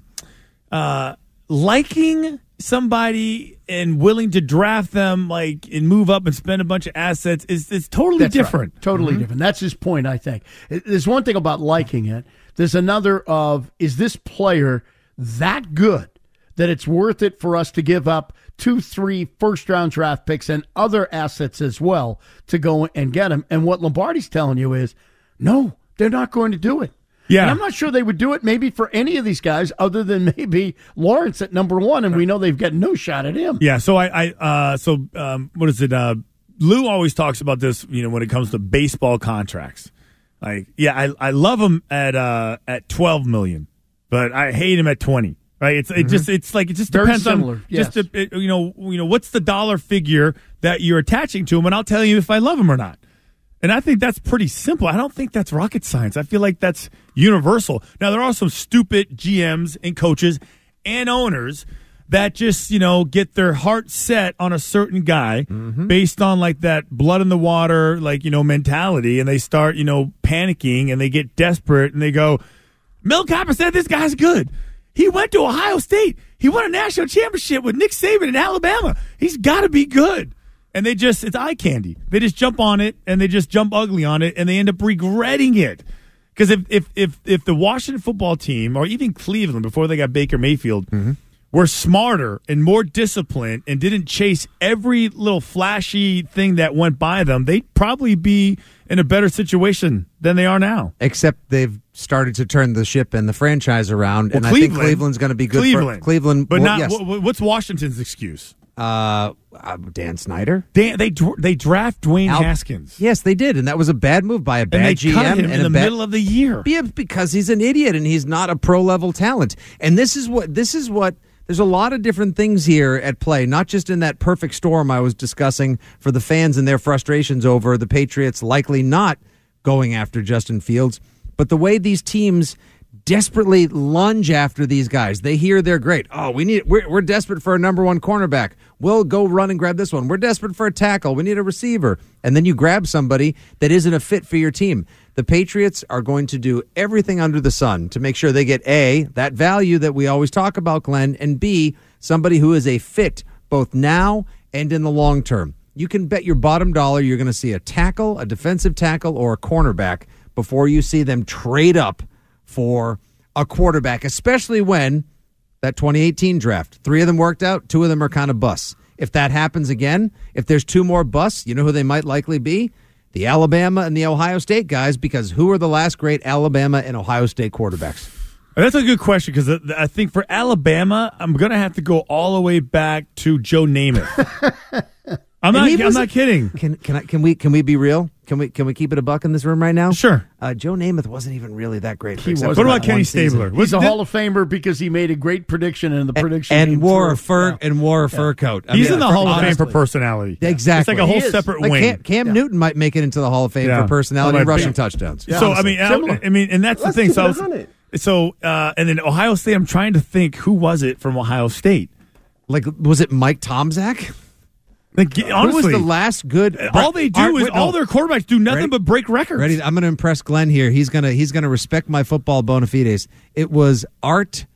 S10: uh liking somebody and willing to draft them, like, and move up and spend a bunch of assets is is totally
S9: That's
S10: different.
S9: Right. Totally
S10: mm-hmm.
S9: different. That's his point, I think. There's one thing about liking it. There's another of, is this player that good that it's worth it for us to give up two, three first-round draft picks and other assets as well to go and get him? And what Lombardi's telling you is, no, they're not going to do it.
S10: Yeah.
S9: And I'm not sure they would do it maybe for any of these guys other than maybe Lawrence at number one, and we know they've got no shot at him.
S10: Yeah, so I, I uh, so um, what is it? Uh, Lou always talks about this, you know, when it comes to baseball contracts. Like, yeah, I I love him at uh, at twelve million, but I hate him at twenty. Right? It's it mm-hmm. just it's like it just
S9: Very
S10: depends
S9: similar,
S10: on
S9: yes.
S10: just a, it, you know you know what's the dollar figure that you're attaching to him, and I'll tell you if I love him or not. And I think that's pretty simple. I don't think that's rocket science. I feel like that's universal. Now, there are some stupid G Ms and coaches and owners that just, you know, get their heart set on a certain guy mm-hmm. based on, like, that blood in the water, like, you know, mentality, and they start, you know, panicking, and they get desperate, and they go, Mel Kiper said this guy's good. He went to Ohio State. He won a national championship with Nick Saban in Alabama. He's got to be good. And they just, it's eye candy. They just jump on it, and they just jump ugly on it, and they end up regretting it. Because if, if if if the Washington football team, or even Cleveland before they got Baker Mayfield, mm-hmm. were smarter and more disciplined and didn't chase every little flashy thing that went by them, they'd probably be in a better situation than they are now.
S13: Except they've started to turn the ship and the franchise around,
S10: well,
S13: and
S10: Cleveland,
S13: I think Cleveland's going to be good
S10: Cleveland.
S13: for Cleveland.
S10: But
S13: well,
S10: not,
S13: yes.
S10: w- what's Washington's excuse?
S13: Uh, uh, Dan Snyder.
S10: Dan, they they draft Dwayne
S13: Al-
S10: Haskins.
S13: Yes, they did, and that was a bad move by a bad
S10: and they
S13: G M.
S10: cut him
S13: and
S10: in the
S13: bad,
S10: middle of the year.
S13: Yeah, because he's an idiot and he's not a pro level talent. And this is what this is what. There's a lot of different things here at play, not just in that perfect storm I was discussing for the fans and their frustrations over the Patriots likely not going after Justin Fields, but the way these teams desperately lunge after these guys. They hear they're great. Oh, we need we're, we're desperate for a number one cornerback. We'll go run and grab this one. We're desperate for a tackle. We need a receiver. And then you grab somebody that isn't a fit for your team. The Patriots are going to do everything under the sun to make sure they get A, that value that we always talk about, Glenn, and B, somebody who is a fit both now and in the long term. You can bet your bottom dollar you're going to see a tackle, a defensive tackle, or a cornerback before you see them trade up for a quarterback, especially when that twenty eighteen draft, three of them worked out, two of them are kind of busts. If that happens again, if there's two more busts, you know who they might likely be? The Alabama and the Ohio State guys, because who are the last great Alabama and Ohio State quarterbacks?
S10: That's a good question, because I think for Alabama, I'm going to have to go all the way back to Joe Namath. I'm not. I'm not kidding.
S13: Can can I, can we can we be real? Can we can we keep it a buck in this room right now?
S10: Sure.
S13: Uh, Joe Namath wasn't even really that great.
S9: He was.
S10: What about Kenny Stabler?
S9: He's a Hall of Famer because he made a great prediction in the prediction
S13: and, and wore
S9: through.
S13: a fur
S9: yeah.
S13: and wore a fur coat. I
S10: He's
S13: mean,
S10: in the
S13: for,
S10: Hall of
S13: honestly.
S10: Fame for personality.
S13: Exactly.
S10: It's like a whole
S9: He
S10: separate
S13: like
S10: wing.
S13: Cam, Cam
S9: yeah.
S13: Newton might make it into the Hall of Fame
S10: Yeah.
S13: for personality and
S10: Well,
S13: rushing
S10: yeah.
S13: touchdowns.
S10: Yeah, so I mean, I, I mean, and that's
S22: Let's
S10: the thing.
S22: keep
S10: So, I
S22: it
S10: was,
S22: one hundred.
S10: so uh, and then Ohio State. I'm trying to think who was it from Ohio State.
S13: Like, was it Mike Tomczak?
S10: Like, honestly,
S13: who was the last good?
S10: All they do
S13: Art,
S10: is
S13: wait,
S10: all
S13: no.
S10: their quarterbacks do nothing
S13: Ready?
S10: but break records.
S13: Ready? I'm going to impress Glenn here. He's gonna he's gonna respect my football bona fides. It was Art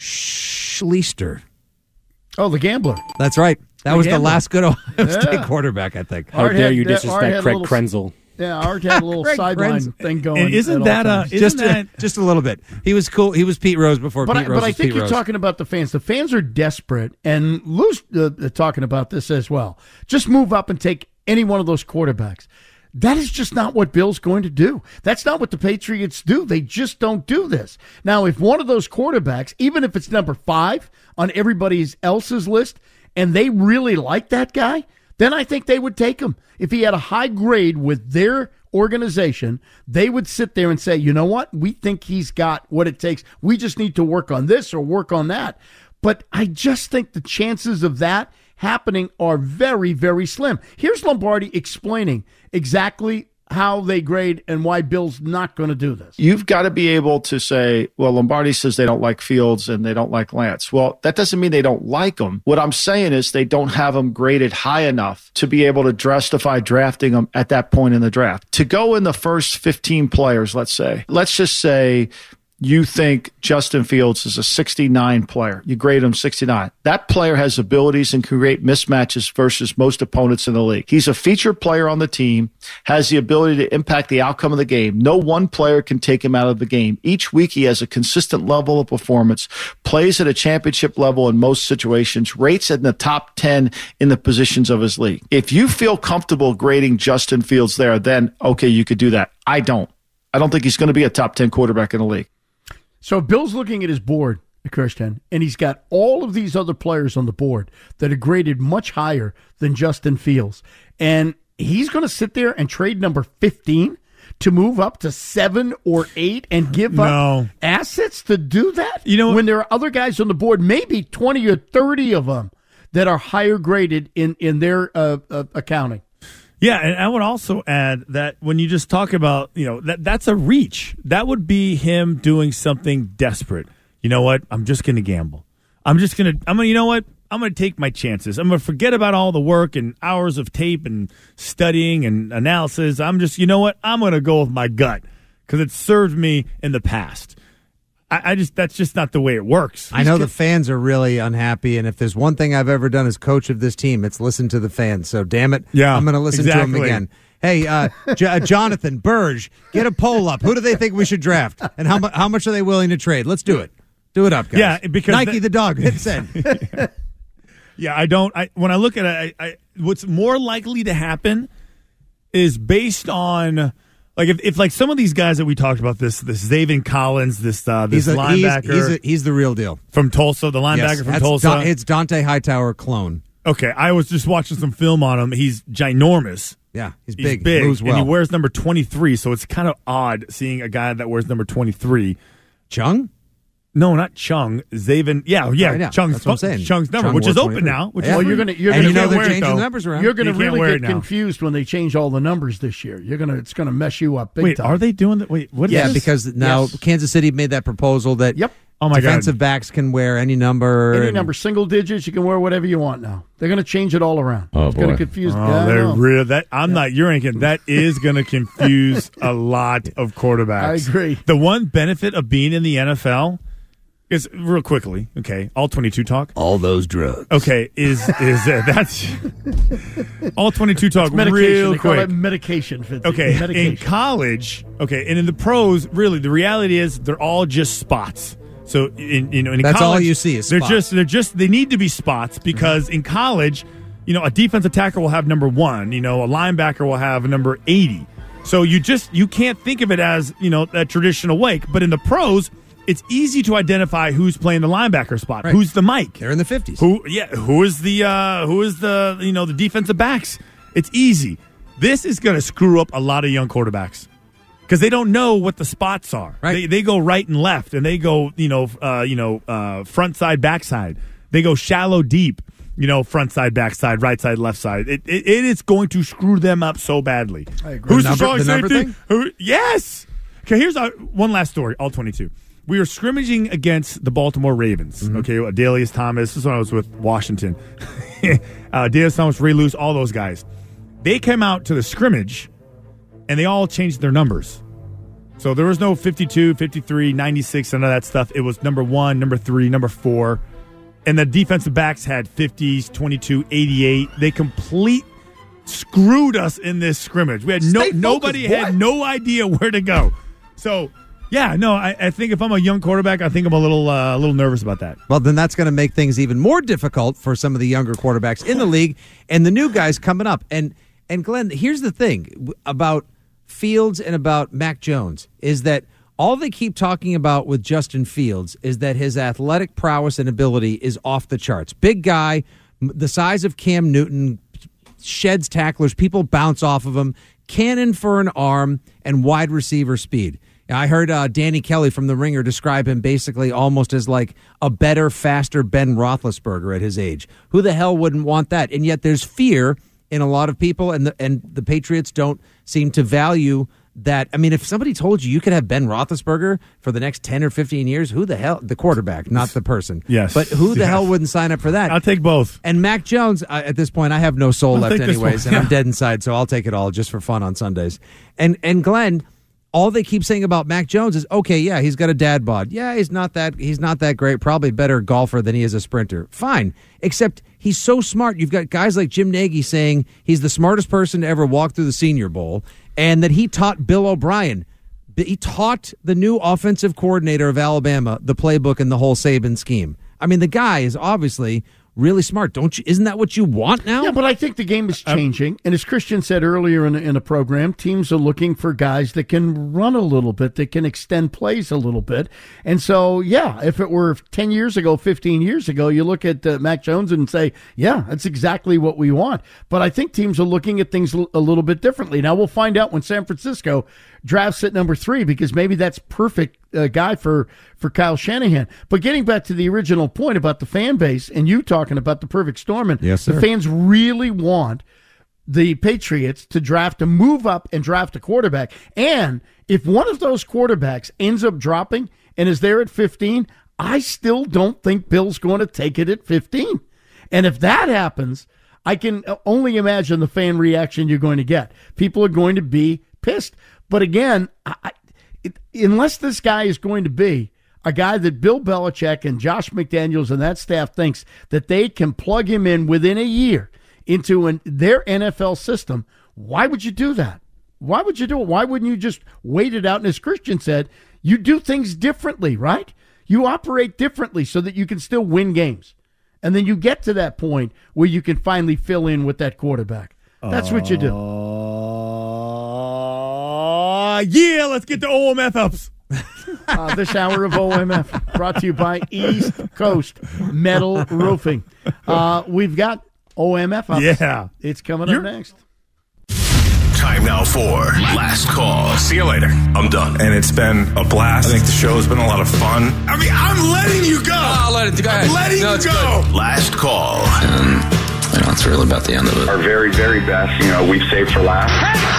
S13: Schlichter.
S9: Oh, the gambler.
S13: That's right. That
S9: The
S13: was
S9: gambler.
S13: the last good Ohio
S9: Yeah.
S13: State quarterback, I think.
S12: How
S9: Art
S12: dare
S9: had-
S12: you
S9: Art
S12: disrespect
S9: had a
S12: Craig
S9: little-
S12: Krenzel?
S9: Yeah, Art had a little
S13: Greg
S9: sideline
S13: Grins-
S9: thing going.
S10: And isn't
S9: at all
S10: that, uh,
S9: times.
S10: isn't
S13: just
S10: that-
S13: a, just a little bit. He was cool. He was Pete Rose before
S9: But
S13: Pete
S9: I,
S13: Rose
S9: but I
S13: was
S9: think
S13: Pete
S9: you're
S13: Rose.
S9: talking about the fans. The fans are desperate, and Lou's uh, talking about this as well. Just move up and take any one of those quarterbacks. That is just not what Bill's going to do. That's not what the Patriots do. They just don't do this. Now, if one of those quarterbacks, even if it's number five on everybody else's list, and they really like that guy, then I think they would take him. If he had a high grade with their organization, they would sit there and say, you know what? We think he's got what it takes. We just need to work on this or work on that. But I just think the chances of that happening are very, very slim. Here's Lombardi explaining exactly how they grade and why Bill's not going to do this.
S21: You've got to be able to say, well, Lombardi says they don't like Fields and they don't like Lance. Well, that doesn't mean they don't like them. What I'm saying is they don't have them graded high enough to be able to justify drafting them at that point in the draft. To go in the first fifteen players, let's say, let's just say you think Justin Fields is a sixty-nine player. You grade him sixty-nine. That player has abilities and can create mismatches versus most opponents in the league. He's a featured player on the team, has the ability to impact the outcome of the game. No one player can take him out of the game. Each week he has a consistent level of performance, plays at a championship level in most situations, rates in the top ten in the positions of his league. If you feel comfortable grading Justin Fields there, then okay, you could do that. I don't. I don't think he's going to be a top ten quarterback in the league.
S9: So Bill's looking at his board, Christian, and he's got all of these other players on the board that are graded much higher than Justin Fields. And he's going to sit there and trade number fifteen to move up to seven or eight and give
S10: No.
S9: up assets to do that?
S10: You know,
S9: when there are other guys on the board, maybe twenty or thirty of them that are higher graded in, in their uh, uh, accounting.
S10: Yeah, and I would also add that when you just talk about, you know, that that's a reach. That would be him doing something desperate. You know what? I'm just going to gamble. I'm just going to, I'm going to, you know what? I'm going to take my chances. I'm going to forget about all the work and hours of tape and studying and analysis. I'm just, you know what? I'm going to go with my gut because it served me in the past. I, I just, that's just not the way it works.
S13: I know the fans are really unhappy, and if there's one thing I've ever done as coach of this team, it's listen to the fans. So, damn it,
S10: yeah,
S13: I'm going to listen
S10: exactly.
S13: to them again. Hey, uh, J- Jonathan, Burge, get a poll up. Who do they think we should draft, and how, mu- how much are they willing to trade? Let's do it. Do it up, guys.
S10: Yeah, because
S13: Nike
S10: the,
S13: the dog, hit send.
S10: Yeah, I don't. I when I look at it, I, I, what's more likely to happen is based on. Like if, if like some of these guys that we talked about, this this Zaven Collins, this uh, this
S13: he's a,
S10: linebacker,
S13: he's, he's, a, he's the real deal
S10: from Tulsa, the linebacker
S13: yes,
S10: from
S13: that's
S10: Tulsa.
S13: Da- it's Dante Hightower clone.
S10: Okay, I was just watching some film on him. He's ginormous.
S13: Yeah, he's
S10: he's
S13: big,
S10: big,
S13: moves well.
S10: and he wears number twenty-three. So it's kind of odd seeing a guy that wears number twenty-three.
S13: Chung?
S10: No, not Chung. Zaven. Yeah, yeah.
S13: Right, yeah.
S10: Chung's,
S13: That's what I'm saying.
S10: Chung's number,
S13: Chung
S10: which
S13: wore
S10: is open
S13: twenty-three.
S10: now. Which
S13: Yeah.
S10: is
S9: Well, you're gonna you're
S13: and
S9: gonna
S13: you know they're
S10: wear it,
S13: changing
S10: though.
S13: the numbers around.
S9: You're gonna
S10: You can't
S9: really
S10: wear
S9: get
S10: it now.
S9: confused when they change all the numbers this year. You're gonna it's gonna mess you up big
S10: Wait,
S9: time.
S10: are they doing that? Wait, what is
S13: Yeah,
S10: this?
S13: because now
S9: Yes.
S13: Kansas City made that proposal that
S9: Yep.
S10: Oh my
S13: defensive
S10: God.
S13: backs can wear any number.
S9: Any
S13: and-
S9: number, single digits, you can wear whatever you want now. They're going to change it all around.
S3: Oh,
S9: it's going
S3: boy.
S9: to confuse.
S10: Oh,
S9: yeah, I
S10: they're
S9: know.
S10: real. That I'm not. You're ranking. That is going to confuse a lot of quarterbacks.
S9: I agree.
S10: The one benefit of being in the N F L is real quickly. Okay, all twenty-two talk.
S3: All those drugs.
S10: Okay, is is uh, that's all twenty-two talk
S9: Medication.
S10: real
S9: They call
S10: quick.
S9: it medication. Fitzy.
S10: Okay,
S9: medication.
S10: in college, okay, and in the pros, really, the reality is they're all just spots. So, in you know, in
S13: That's all
S10: college,
S13: you see is
S10: they're
S13: spots.
S10: just they're just they need to be spots because in college, you know, a defensive tackle will have number one. You know, a linebacker will have number eighty. So you just you can't think of it as you know that traditional way. But in the pros, it's easy to identify who's playing the linebacker spot,
S13: Right.
S10: who's the Mike.
S13: They're in the fifties.
S10: Who, yeah, who is the uh, who is the you know the defensive backs? It's easy. This is going to screw up a lot of young quarterbacks because they don't know what the spots are.
S13: Right.
S10: They they go right and left, and they go you know uh, you know uh, front side, back side. They go shallow, deep. You know, front side, back side, right side, left side. It it, it is going to screw them up so badly.
S9: I agree.
S10: Who's
S13: The
S10: the,
S13: number-
S10: strong
S13: the number
S10: safety?
S13: thing?
S10: Who? Yes. Okay. Here's our, one last story. All twenty-two. We were scrimmaging against the Baltimore Ravens.
S13: Mm-hmm.
S10: Okay, Adelius Thomas. This is when I was with Washington. uh, Adelius Thomas, Ray Lewis, all those guys. They came out to the scrimmage, and they all changed their numbers. So there was no fifty-two, fifty-three, ninety-six, none of that stuff. It was number one, number three, number four. And the defensive backs had fifties, twenty-two, eighty-eight. They complete screwed us in this scrimmage. We had no
S13: Stay focused,
S10: nobody
S13: boy.
S10: had no idea where to go. So yeah, no, I, I think if I'm a young quarterback, I think I'm a little uh, a little nervous about that.
S13: Well, then that's going to make things even more difficult for some of the younger quarterbacks in the league and the new guys coming up. And and Glenn, here's the thing about Fields and about Mac Jones is that all they keep talking about with Justin Fields is that his athletic prowess and ability is off the charts. Big guy, the size of Cam Newton, sheds tacklers, people bounce off of him, cannon for an arm, and wide receiver speed. I heard uh, Danny Kelly from The Ringer describe him basically almost as like a better, faster Ben Roethlisberger at his age. Who the hell wouldn't want that? And yet there's fear in a lot of people, and the, and the Patriots don't seem to value that. I mean, if somebody told you you could have Ben Roethlisberger for the next ten or fifteen years, who the hell? The quarterback, not the person.
S10: Yes.
S13: But who the
S10: yes.
S13: hell wouldn't sign up for that?
S10: I'll take both.
S13: And Mac Jones, uh, at this point, I have no soul
S10: I'll
S13: left
S10: take this
S13: anyways,
S10: one.
S13: and I'm
S10: Yeah.
S13: dead inside, so I'll take it all just for fun on Sundays. And and Glenn, all they keep saying about Mac Jones is, okay, yeah, he's got a dad bod. Yeah, he's not that he's not that great. Probably a better golfer than he is a sprinter. Fine. Except he's so smart. You've got guys like Jim Nagy saying he's the smartest person to ever walk through the Senior Bowl, and that he taught Bill O'Brien. He taught the new offensive coordinator of Alabama the playbook and the whole Saban scheme. I mean, the guy is obviously really smart. Don't you? Isn't that what you want now?
S9: Yeah, but I think the game is changing. Um, and as Christian said earlier in, in a program, teams are looking for guys that can run a little bit, that can extend plays a little bit. And so, yeah, if it were ten years ago, fifteen years ago, you look at uh, Mac Jones and say, yeah, that's exactly what we want. But I think teams are looking at things a little bit differently. Now, we'll find out when San Francisco drafts at number three, because maybe that's perfect uh, guy for, for Kyle Shanahan. But getting back to the original point about the fan base and you talking about the perfect storm, and
S13: yes, sir.
S9: the fans really want the Patriots to draft, to move up and draft a quarterback. And if one of those quarterbacks ends up dropping and is there at fifteen, I still don't think Bill's going to take it at fifteen. And if that happens, I can only imagine the fan reaction you're going to get. People are going to be pissed. But again, I, it, unless this guy is going to be a guy that Bill Belichick and Josh McDaniels and that staff thinks that they can plug him in within a year into an, their N F L system, why would you do that? Why would you do it? Why wouldn't you just wait it out? And as Christian said, you do things differently, right? You operate differently so that you can still win games. And then you get to that point where you can finally fill in with that quarterback. That's uh, what you do.
S10: Uh, yeah, let's get the O M F ups.
S9: uh, this hour of O M F brought to you by East Coast Metal Roofing. Uh, we've got O M F ups.
S10: Yeah.
S9: It's coming
S4: You're-
S9: up next.
S4: Time now for Last Call.
S3: See you later. I'm done. And it's been a blast. I think the show's been a lot of fun.
S4: I mean, I'm letting you go.
S3: I'll let it go.
S4: I'm letting
S3: no,
S4: you go.
S3: Good.
S4: Last Call.
S22: Um, I know it's really about the end of it.
S23: Our very, very best, you know, we've saved for last.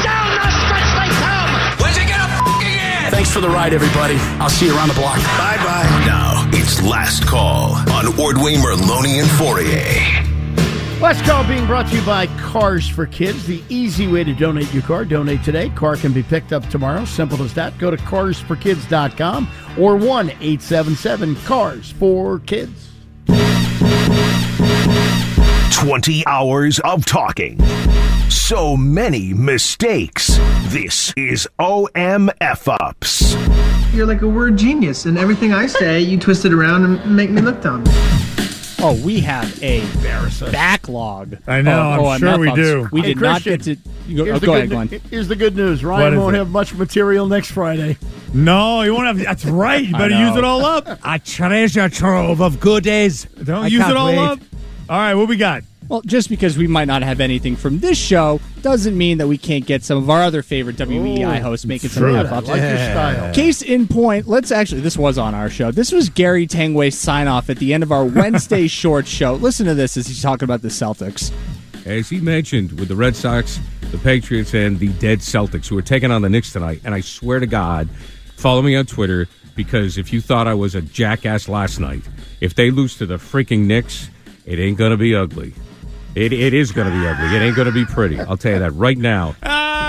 S22: Thanks for the ride, everybody. I'll see you around the block.
S4: Bye-bye. Now, it's Last Call on Ordway, Merloni, and Fourier.
S9: Last Call being brought to you by Cars for Kids, the easy way to donate your car. Donate today. Car can be picked up tomorrow. Simple as that. Go to cars for kids dot com or one eight seven seven cars for kids.
S4: twenty hours of talking. So many mistakes. This is O M F Ups.
S24: You're like a word genius, and everything I say, you twist it around and make me look dumb.
S12: Oh, we have a backlog.
S10: I know,
S12: of
S10: I'm sure we do.
S12: We
S9: Hey,
S12: did not
S9: Christian,
S12: get to. You go,
S9: Here's,
S12: oh,
S9: the
S12: go
S9: good,
S12: ahead, Glenn.
S9: nu- here's the good news.
S10: What
S9: Ryan
S10: is
S9: won't
S10: it?
S9: have much material next Friday.
S10: No, you won't have. That's right. You better use it all up.
S13: A treasure trove of goodies.
S10: Don't
S13: I
S10: use
S13: can't
S10: it all
S13: wait.
S10: up. All right, what we got?
S12: Well, just because we might not have anything from this show doesn't mean that we can't get some of our other favorite W E I hosts making some
S9: true.
S12: F
S9: I
S12: ups.
S9: like your style.
S12: Case in point, let's actually, this was on our show. This was Gary Tangway's sign off at the end of our Wednesday short show. Listen to this as he's talking about the Celtics.
S25: As he mentioned, with the Red Sox, the Patriots, and the dead Celtics, who are taking on the Knicks tonight, and I swear to God, follow me on Twitter, because if you thought I was a jackass last night, if they lose to the freaking Knicks, it ain't going to be ugly. It It is going to be ugly. It ain't going to be pretty. I'll tell you that right now.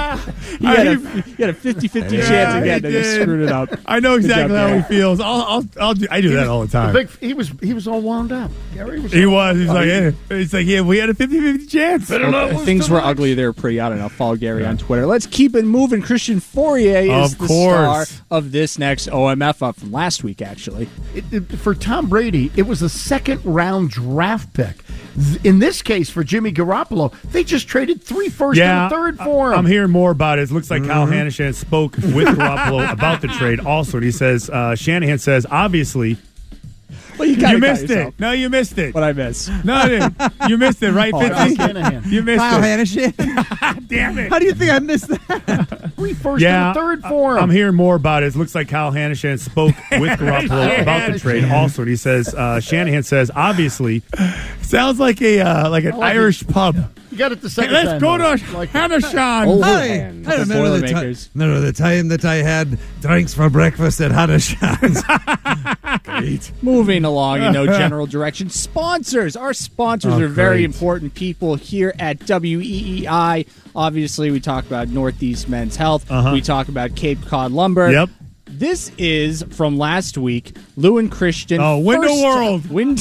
S5: You had, a, you had a fifty-fifty
S10: Yeah,
S5: chance
S10: he
S5: again that you
S10: did.
S5: screwed it up.
S10: I know
S5: Good
S10: exactly
S5: job,
S10: how
S5: Gary.
S10: he feels. I'll, I'll, I'll do, I do
S9: He
S10: that
S9: was-
S10: all the time.
S9: the big- he was he was all wound up. Gary was.
S10: He
S9: all-
S10: was. He's
S9: Oh,
S10: like,
S9: he-
S10: yeah. It's like, yeah, we had a fifty-fifty chance.
S5: If things were ugly, they were pretty. I don't know. Follow Gary on Twitter. Let's keep it moving. Christian Fourier is
S10: Of
S5: the
S10: course.
S5: star of this next O M F up from last week, actually.
S9: It, it, for Tom Brady, it was a second round draft pick. Th- In this case, for Jimmy Garoppolo, they just traded three first
S10: Yeah,
S9: and a third for him.
S10: I'm hearing more about it. It looks like Kyle
S9: Mhm.
S10: Shanahan spoke with Garoppolo about the trade also. And he says, uh, Shanahan says, obviously,
S5: Well, you, kinda
S10: you
S5: got
S10: missed
S5: yourself.
S10: it. No, you missed it.
S5: What I miss?
S10: No, I didn't. You missed it, right,
S5: Oh,
S10: Fitzy?
S5: Kyle Shanahan.
S10: You missed
S13: Kyle
S10: it.
S13: Shanahan.
S10: Damn it.
S13: How do you think I missed that?
S9: Three first
S10: Yeah,
S9: and a third for him.
S10: I'm hearing more about it. It looks like Kyle Shanahan spoke with Garoppolo about the trade also. And he says, uh, Shanahan says, obviously, sounds like a uh, like an
S9: like
S10: Irish pub.
S9: You got it the
S10: Hey,
S9: second
S10: let's
S9: time.
S10: go
S9: though.
S10: to
S9: Like-
S10: Hanashan.
S5: Oh,
S13: Hi.
S5: man.
S13: I
S5: The
S13: remember the, ti-
S5: Boilermakers.
S13: remember the time that I had drinks for breakfast at Hadashan's. Great.
S5: Moving along in no general direction. Sponsors. Our sponsors
S10: Oh,
S5: are very
S10: great.
S5: important people here at W E E I. Obviously, we talk about Northeast Men's Health.
S10: Uh-huh.
S5: We talk about Cape Cod Lumber.
S10: Yep.
S5: This is from last week. Lou and Christian.
S10: Oh, Window
S5: first-
S10: World.
S5: Wind-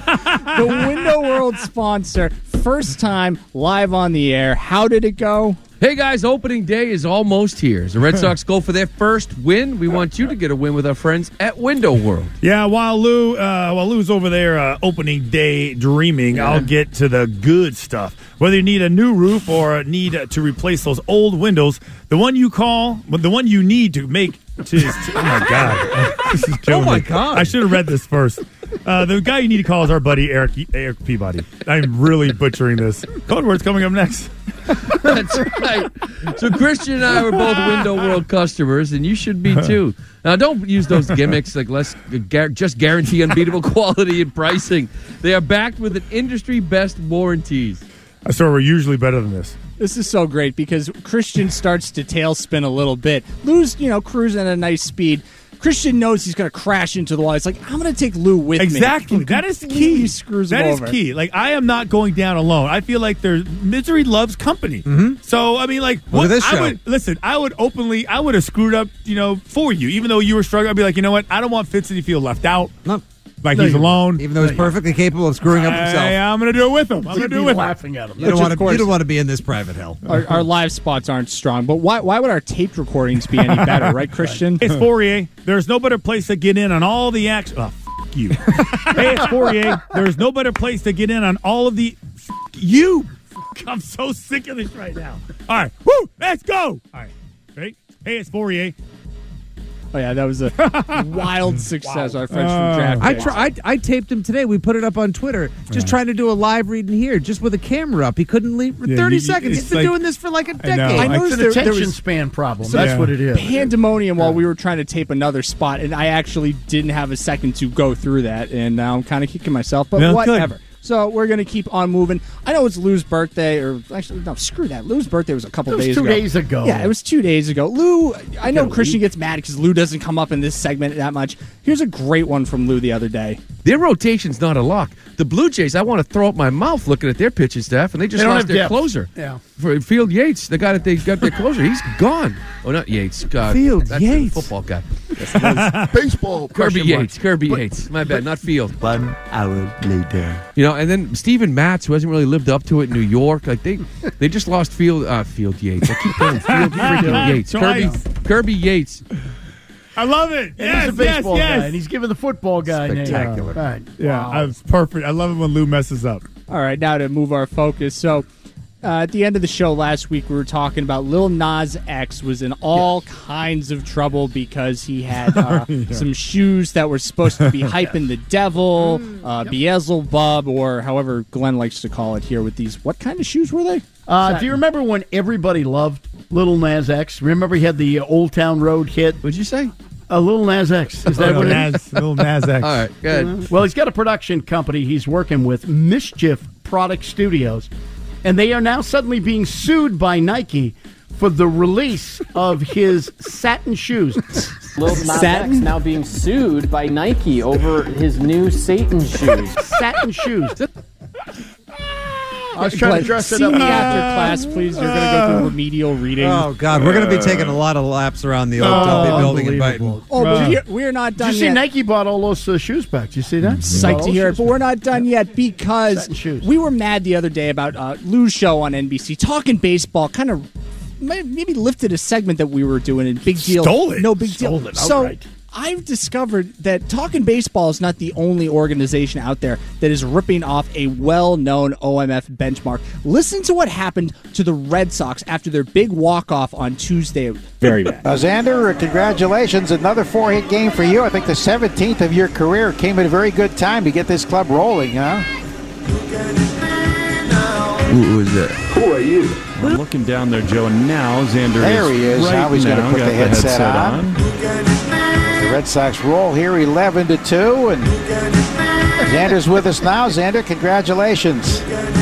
S5: the Window World sponsor. First time live on the air. How did it go?
S6: Hey guys, opening day is almost here. As the Red Sox go for their first win, we want you to get a win with our friends at Window World.
S10: Yeah, while Lou, uh, while Lou's over there uh, opening day dreaming,
S6: Yeah.
S10: I'll get to the good stuff. Whether you need a new roof or need uh, to replace those old windows, the one you call, the one you need to make. To, to, oh my god! This is killing
S6: Oh my
S10: me.
S6: God.
S10: I should have read this first. Uh, the guy you need to call is our buddy Eric Eric Peabody. I'm really butchering this. Code word's coming up next.
S6: That's right. So Christian and I were both Window World customers, and you should be too. Now, don't use those gimmicks like let's gar- just guarantee unbeatable quality and pricing. They are backed with an industry best warranties.
S10: I swear we're usually better than this.
S5: This is so great because Christian starts to tailspin a little bit. Lou's, you know, cruising at a nice speed. Christian knows he's going to crash into the wall. It's like, I'm going to take Lou with me.
S10: Exactly.
S5: And
S10: That is
S5: completely
S10: key.
S5: Screws
S10: That
S5: him
S10: is
S5: over.
S10: key. Like, I am not going down alone. I feel like there's misery loves company. So, I mean, like, what,
S13: at this
S10: I
S13: show.
S10: would listen. I would openly, I would have screwed up, you know, for you, even though you were struggling. I'd be like, you know what? I don't want Fitz to feel left out.
S13: No.
S10: Like
S13: No,
S10: he's
S13: you-
S10: alone.
S13: Even though he's perfectly capable of screwing up himself.
S10: I, I'm going to do it with him. I'm going to do it with him.
S9: laughing at him.
S13: You don't,
S5: Which,
S13: want
S5: of
S13: to, you
S5: course-
S13: don't want to be in this private hell.
S5: Our, our live spots aren't strong, but why why would our taped recordings be any better, right, Christian?
S10: It's Fourier. There's no better place to get in on all the action. Oh, f- you. Hey, it's Fourier. There's no better place to get in on all of the. F- you. I'm so sick of this right now. All right. Woo. Let's go. All right. Ready? Hey, it's Fourier.
S5: Oh, yeah, that was a wild success, our friends from Draft
S13: I,
S5: Picks.
S13: try, I I taped him today. We put it up on Twitter. Just trying to do a live reading here, just with a camera up. He couldn't leave for
S10: Yeah,
S13: thirty
S10: you-
S13: seconds.
S10: it's
S13: He's been
S10: like-
S13: doing this for like a
S10: I know.
S13: decade.
S5: I
S10: I-
S5: noticed
S9: It's an
S5: there, there
S9: attention
S5: was
S9: span problem.
S5: some
S9: That's what it is.
S5: pandemonium while we were trying to tape another spot, and I actually didn't have a second to go through that, and now I'm kind of kicking myself, but
S10: Yeah,
S5: whatever.
S10: good.
S5: So we're going to keep on moving. I know it's Lou's birthday, or actually, no, screw that. Lou's birthday was a couple
S9: It was
S5: days
S9: two
S5: ago.
S9: days ago.
S5: Yeah, it was two days ago. Lou, I know Christian gets mad because Lou doesn't come up in this segment that much. Here's a great one from Lou the other day.
S6: Their rotation's not a lock. The Blue Jays, I want to throw up my mouth looking at their pitching staff, and they just
S9: They don't
S6: lost
S9: have
S6: their
S9: depth.
S6: closer.
S9: Yeah.
S6: For Field Yates, the guy that they got their closer, he's gone. Oh, not Yates. God,
S13: Field
S6: that's
S13: Yates.
S6: the football guy.
S9: Baseball.
S6: Kirby
S9: question mark.
S6: Yates. Kirby Yates. My bad, not Field.
S7: One hour later.
S6: You know, and then Steven Matz, who hasn't really lived up to it in New York, like they they just lost Field uh, Field Yates. I keep saying Field freaking Yates. Kirby
S10: Twice.
S6: Kirby Yates.
S10: I love it.
S9: And
S10: Yes,
S9: he's a baseball
S10: yes, yes.
S9: guy, and he's giving the football guy a name.
S6: Spectacular.
S9: Right.
S10: Yeah,
S9: Wow.
S10: I was perfect. I love it when Lou messes up.
S5: All right, now to move our focus. So, uh, at the end of the show last week, we were talking about Lil Nas X was in all kinds of trouble because he had uh, some shoes that were supposed to be hyping the devil, uh, Beelzebub, or however Glenn likes to call it here with these. What kind of shoes were they?
S9: Uh, do you remember when everybody loved Little Nas X? Remember he had the uh, Old Town Road hit?
S6: What'd you say?
S9: A Little Nas X. Is that
S10: Oh,
S9: what it
S10: Nas,
S9: is?
S10: little Nas X.
S6: All right, good.
S9: Well, he's got a production company he's working with, Mischief Product Studios, and they are now suddenly being sued by Nike for the release of his satin shoes.
S8: Lil Nas X now being sued by Nike over his new Satan shoes.
S9: Satin shoes. I was trying
S5: Glenn,
S9: to dress
S5: see
S9: it up.
S5: me after class, please. You're going to go through remedial reading.
S13: Oh, God. We're going to be taking a lot of laps around the old
S9: Oh,
S13: Dolby building and biting.
S9: unbelievable.
S5: Oh, but
S9: Uh,
S5: we're, we're not done
S9: Did you see
S5: yet.
S9: Nike bought all those uh, shoes back? Did you see that?
S5: Psyched to hear it, but we're not done yet because we were mad the other day about uh, Lou's show on N B C, talking baseball, kind of maybe lifted a segment that we were doing in big deal.
S10: Stole it.
S5: No big
S10: Stole
S5: deal.
S10: it
S5: So
S10: outright.
S5: I've discovered that Talking Baseball is not the only organization out there that is ripping off a well-known O M F benchmark. Listen to what happened to the Red Sox after their big walk-off on Tuesday.
S12: Very bad.
S11: Uh, Xander, congratulations. Another four-hit game for you. I think the seventeenth of your career came at a very good time to get this club rolling, huh?
S14: Who is that?
S11: Who are you?
S14: I'm looking down there, Joe, and now Xander
S11: There
S14: is
S11: he is.
S14: right
S11: Now he's going to
S14: now
S11: put
S14: got
S11: the headset, on. The Red Sox roll here eleven to two, and Xander's with us now. Xander, congratulations.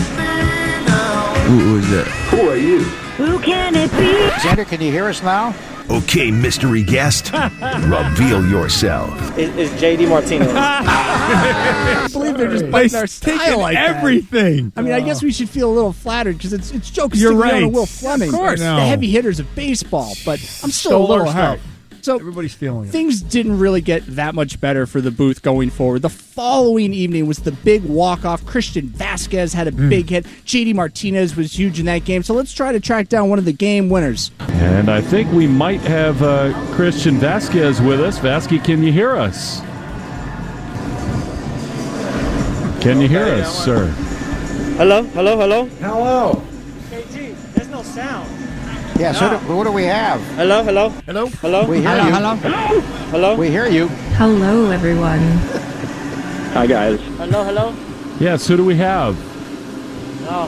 S14: Who is that?
S11: Who are you? Who can it be? Xander, can you hear us now?
S4: Okay, mystery guest, reveal yourself.
S8: Is, is J D Martinez.
S5: I can't believe they're just biting our style like that.
S10: everything.
S5: I mean, I guess we should feel a little flattered because it's it's Joe
S10: You're
S5: Castiglione
S10: right.
S5: and Will Fleming,
S10: Of course.
S5: the
S10: No.
S5: heavy hitters of baseball. But I'm still
S9: Stole
S5: a little
S9: our
S5: hurt.
S9: stuff.
S5: So
S9: Everybody's stealing it.
S5: things didn't really get that much better for the booth going forward. The following evening was the big walk-off. Christian Vasquez had a
S10: Mm.
S5: big hit. J D Martinez was huge in that game. So let's try to track down one of the game winners.
S14: And I think we might have uh, Christian Vasquez with us. Vasquez, can you hear us? Can you hear us, sir?
S8: Hello, hello, hello.
S11: Hello.
S8: K G, there's no sound.
S11: Yeah, so do, what do we have?
S8: Hello, hello.
S9: Hello?
S8: Hello.
S11: We hear
S8: hello,
S11: you.
S8: Hello. Hello. Hello.
S11: We hear you.
S15: Hello, everyone.
S8: Hi, guys. Hello, hello.
S14: Yes, who do we have?
S8: No.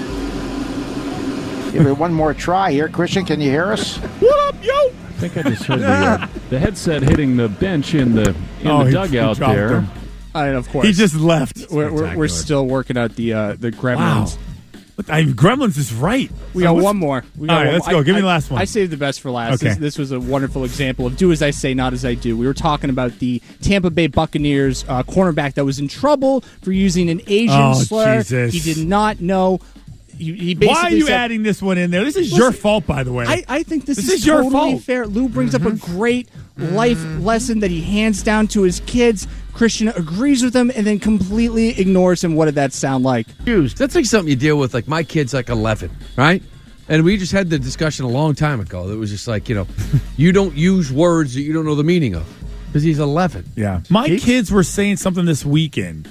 S11: Give it one more try here. Christian, can you hear us?
S10: What up, yo?
S14: I think I just heard the, uh, the headset hitting the bench in the in
S10: Oh,
S14: the
S10: he-
S14: dugout
S10: he dropped
S14: there.
S10: him.
S5: And of course,
S10: He just left.
S5: We're, we're, we're still working out the uh, the gremlins.
S10: Wow. Look, I, Gremlins is right.
S5: We
S10: So
S5: got
S10: what's-
S5: one more. We got
S10: All right,
S5: one
S10: let's
S5: more.
S10: go.
S5: I-
S10: Give me
S5: I-
S10: the last one.
S5: I saved the best for last.
S10: Okay.
S5: This, this was a wonderful example of do as I say, not as I do. We were talking about the Tampa Bay Buccaneers uh, cornerback that was in trouble for using an Asian
S10: Oh,
S5: slur.
S10: Jesus.
S5: He did not know. He, he basically
S10: Why are you
S5: said,
S10: adding this one in there? This is
S5: Listen,
S10: your fault, by the way.
S5: I, I think this,
S10: This
S5: is,
S10: is your
S5: totally
S10: fault.
S5: fair. Lou brings up a great life lesson that he hands down to his kids. Christian agrees with him and then completely ignores him. What did that sound like?
S6: That's like something you deal with. Like my kid's like eleven, right? And we just had the discussion a long time ago. It was just like, you know, you don't use words that you don't know the meaning of because he's eleven.
S10: Yeah. My kids were saying something this weekend.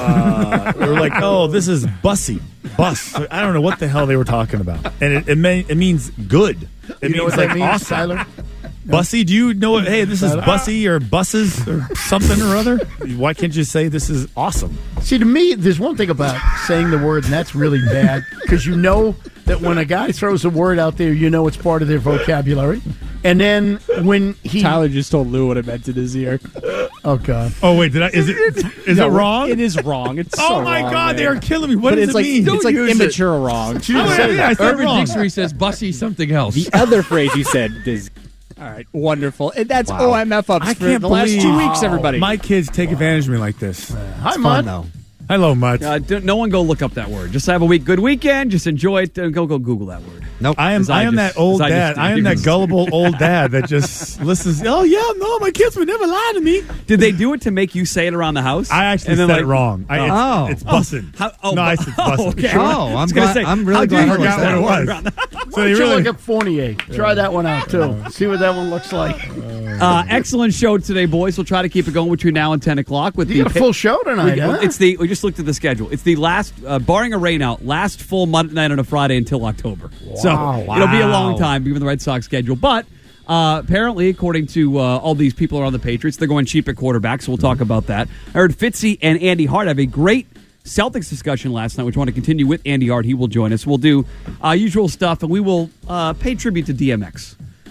S10: Uh, they were like, oh, this is bussy. Bus. I don't know what the hell they were talking about. And it, it, may, it means good. It
S9: You know
S10: means
S9: what that
S10: like
S9: means,
S10: awesome.
S9: Tyler?
S10: Bussy, do you know what? Hey, this is bussy or buses or something or other? Why can't you say this is awesome?
S9: See, to me, there's one thing about saying the word, and that's really bad, because you know that when a guy throws a word out there, you know it's part of their vocabulary. And then when he...
S5: Tyler just told Lou what I meant in his ear.
S9: Oh, God.
S10: Oh, wait, did I? Is it? Is
S5: No,
S10: it wrong?
S5: It is wrong. It's
S10: Oh
S5: so
S10: my
S5: wrong,
S10: God,
S5: man.
S10: they are killing me. What
S5: But
S10: does
S5: it's
S10: it
S5: like,
S10: mean?
S5: It's like
S6: use it.
S5: immature wrong.
S10: Oh, yeah, yeah, I said
S6: Urban
S10: wrong.
S6: Dictionary says bussy something else.
S12: The other phrase you said is
S5: All right, wonderful. And that's
S10: Wow.
S5: O M F ups
S10: I
S5: for
S10: can't
S5: the last
S10: believe
S5: two weeks, everybody.
S10: My kids take advantage of me like this.
S9: Hi, Mud.
S13: though.
S10: Hello, Mutt.
S16: Uh, don't- no one go look up that word. Just have a week, good weekend. Just enjoy it. Uh, go go Google that word.
S13: Nope.
S10: I am
S16: As
S10: I,
S16: I
S10: am
S16: just-
S10: that old
S16: as I
S10: dad.
S16: just
S10: I am that gullible old dad that just listens. Oh yeah, no, my kids would never lie to me.
S16: Did they do it to make you say it around the house?
S10: I actually
S16: And then,
S10: said
S16: like-
S10: it wrong. I, it's,
S13: Oh.
S10: it's bussin'.
S16: How, oh,
S10: no, I
S16: bu-
S10: said
S16: oh,
S10: bussin'.
S16: okay.
S13: Oh,
S16: I
S13: I'm
S16: was gonna
S13: glad-
S16: say,
S13: I'm really
S16: how
S13: glad
S16: did
S13: I
S16: you
S10: forgot
S16: say
S10: what it
S16: that
S10: was.
S16: around the-
S10: So
S9: Why
S10: they
S9: don't you
S10: really
S9: look up Fournier? Try that one out, too. See what that one looks like.
S16: Uh, excellent show today, boys. We'll try to keep it going between now and ten o'clock. With
S9: You
S16: the
S9: got a full show tonight,
S16: we,
S9: huh?
S16: It's the we just looked at the schedule. It's the last, uh, barring a rainout, last full Monday night on a Friday until October. So it'll be a long time given the Red Sox schedule. But uh, apparently, according to uh, all these people around the Patriots, they're going cheap at quarterback. So we'll talk about that. I heard Fitzy and Andy Hart have a great Celtics discussion last night, which I want to continue with Andy Hart. He will join us. We'll do uh, usual stuff, and we will uh, pay tribute to D M X.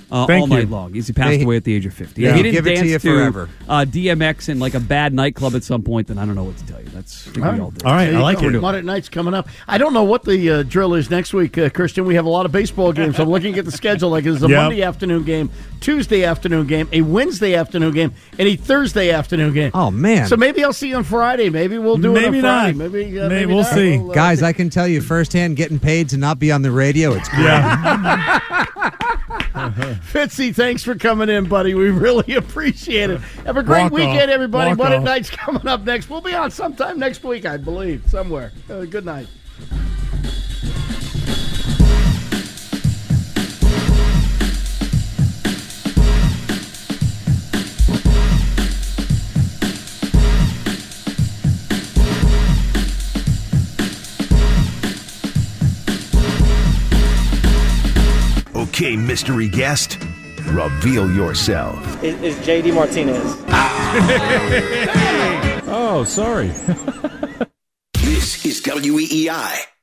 S16: uh,
S10: Thank
S16: all
S10: you.
S16: night long. He's, he passed
S13: They-
S16: away at the age of fifty.
S13: Yeah,
S16: if he
S13: he'll
S16: didn't
S13: give it to
S16: dance
S13: you
S16: to,
S13: forever.
S16: Uh, D M X in like a bad nightclub at some point, then I don't know what to tell you. That's I think
S9: All
S16: we
S9: right.
S16: all do.
S10: All right,
S9: There
S10: I
S9: you
S10: like
S9: go.
S10: it.
S9: Monday night's coming up. I don't know what the uh, drill is next week, uh, Christian. We have a lot of baseball games. I'm looking at the schedule like it's a
S10: Yep.
S9: Monday afternoon game, Tuesday afternoon game, a Wednesday afternoon game, and a Thursday afternoon game.
S13: Oh, man.
S9: So maybe I'll see you on Friday. Maybe we'll do
S10: Maybe
S9: it on
S10: not.
S9: Friday. Maybe, uh,
S10: Maybe
S9: maybe
S10: we'll
S9: not.
S10: see.
S9: We'll, uh,
S13: Guys, I can tell you firsthand, getting paid to not be on the radio, it's great.
S9: Fitzy, thanks for coming in, buddy. We really appreciate it. Have a great
S10: Walk
S9: weekend,
S10: off.
S9: everybody.
S10: Walk
S9: Monday
S10: off.
S9: night's coming up next. We'll be on sometime next week, I believe, somewhere. Uh, good night.
S4: Okay, mystery guest, reveal yourself.
S8: Is, is J D Martinez.
S14: Oh, sorry.
S22: This is W E E I.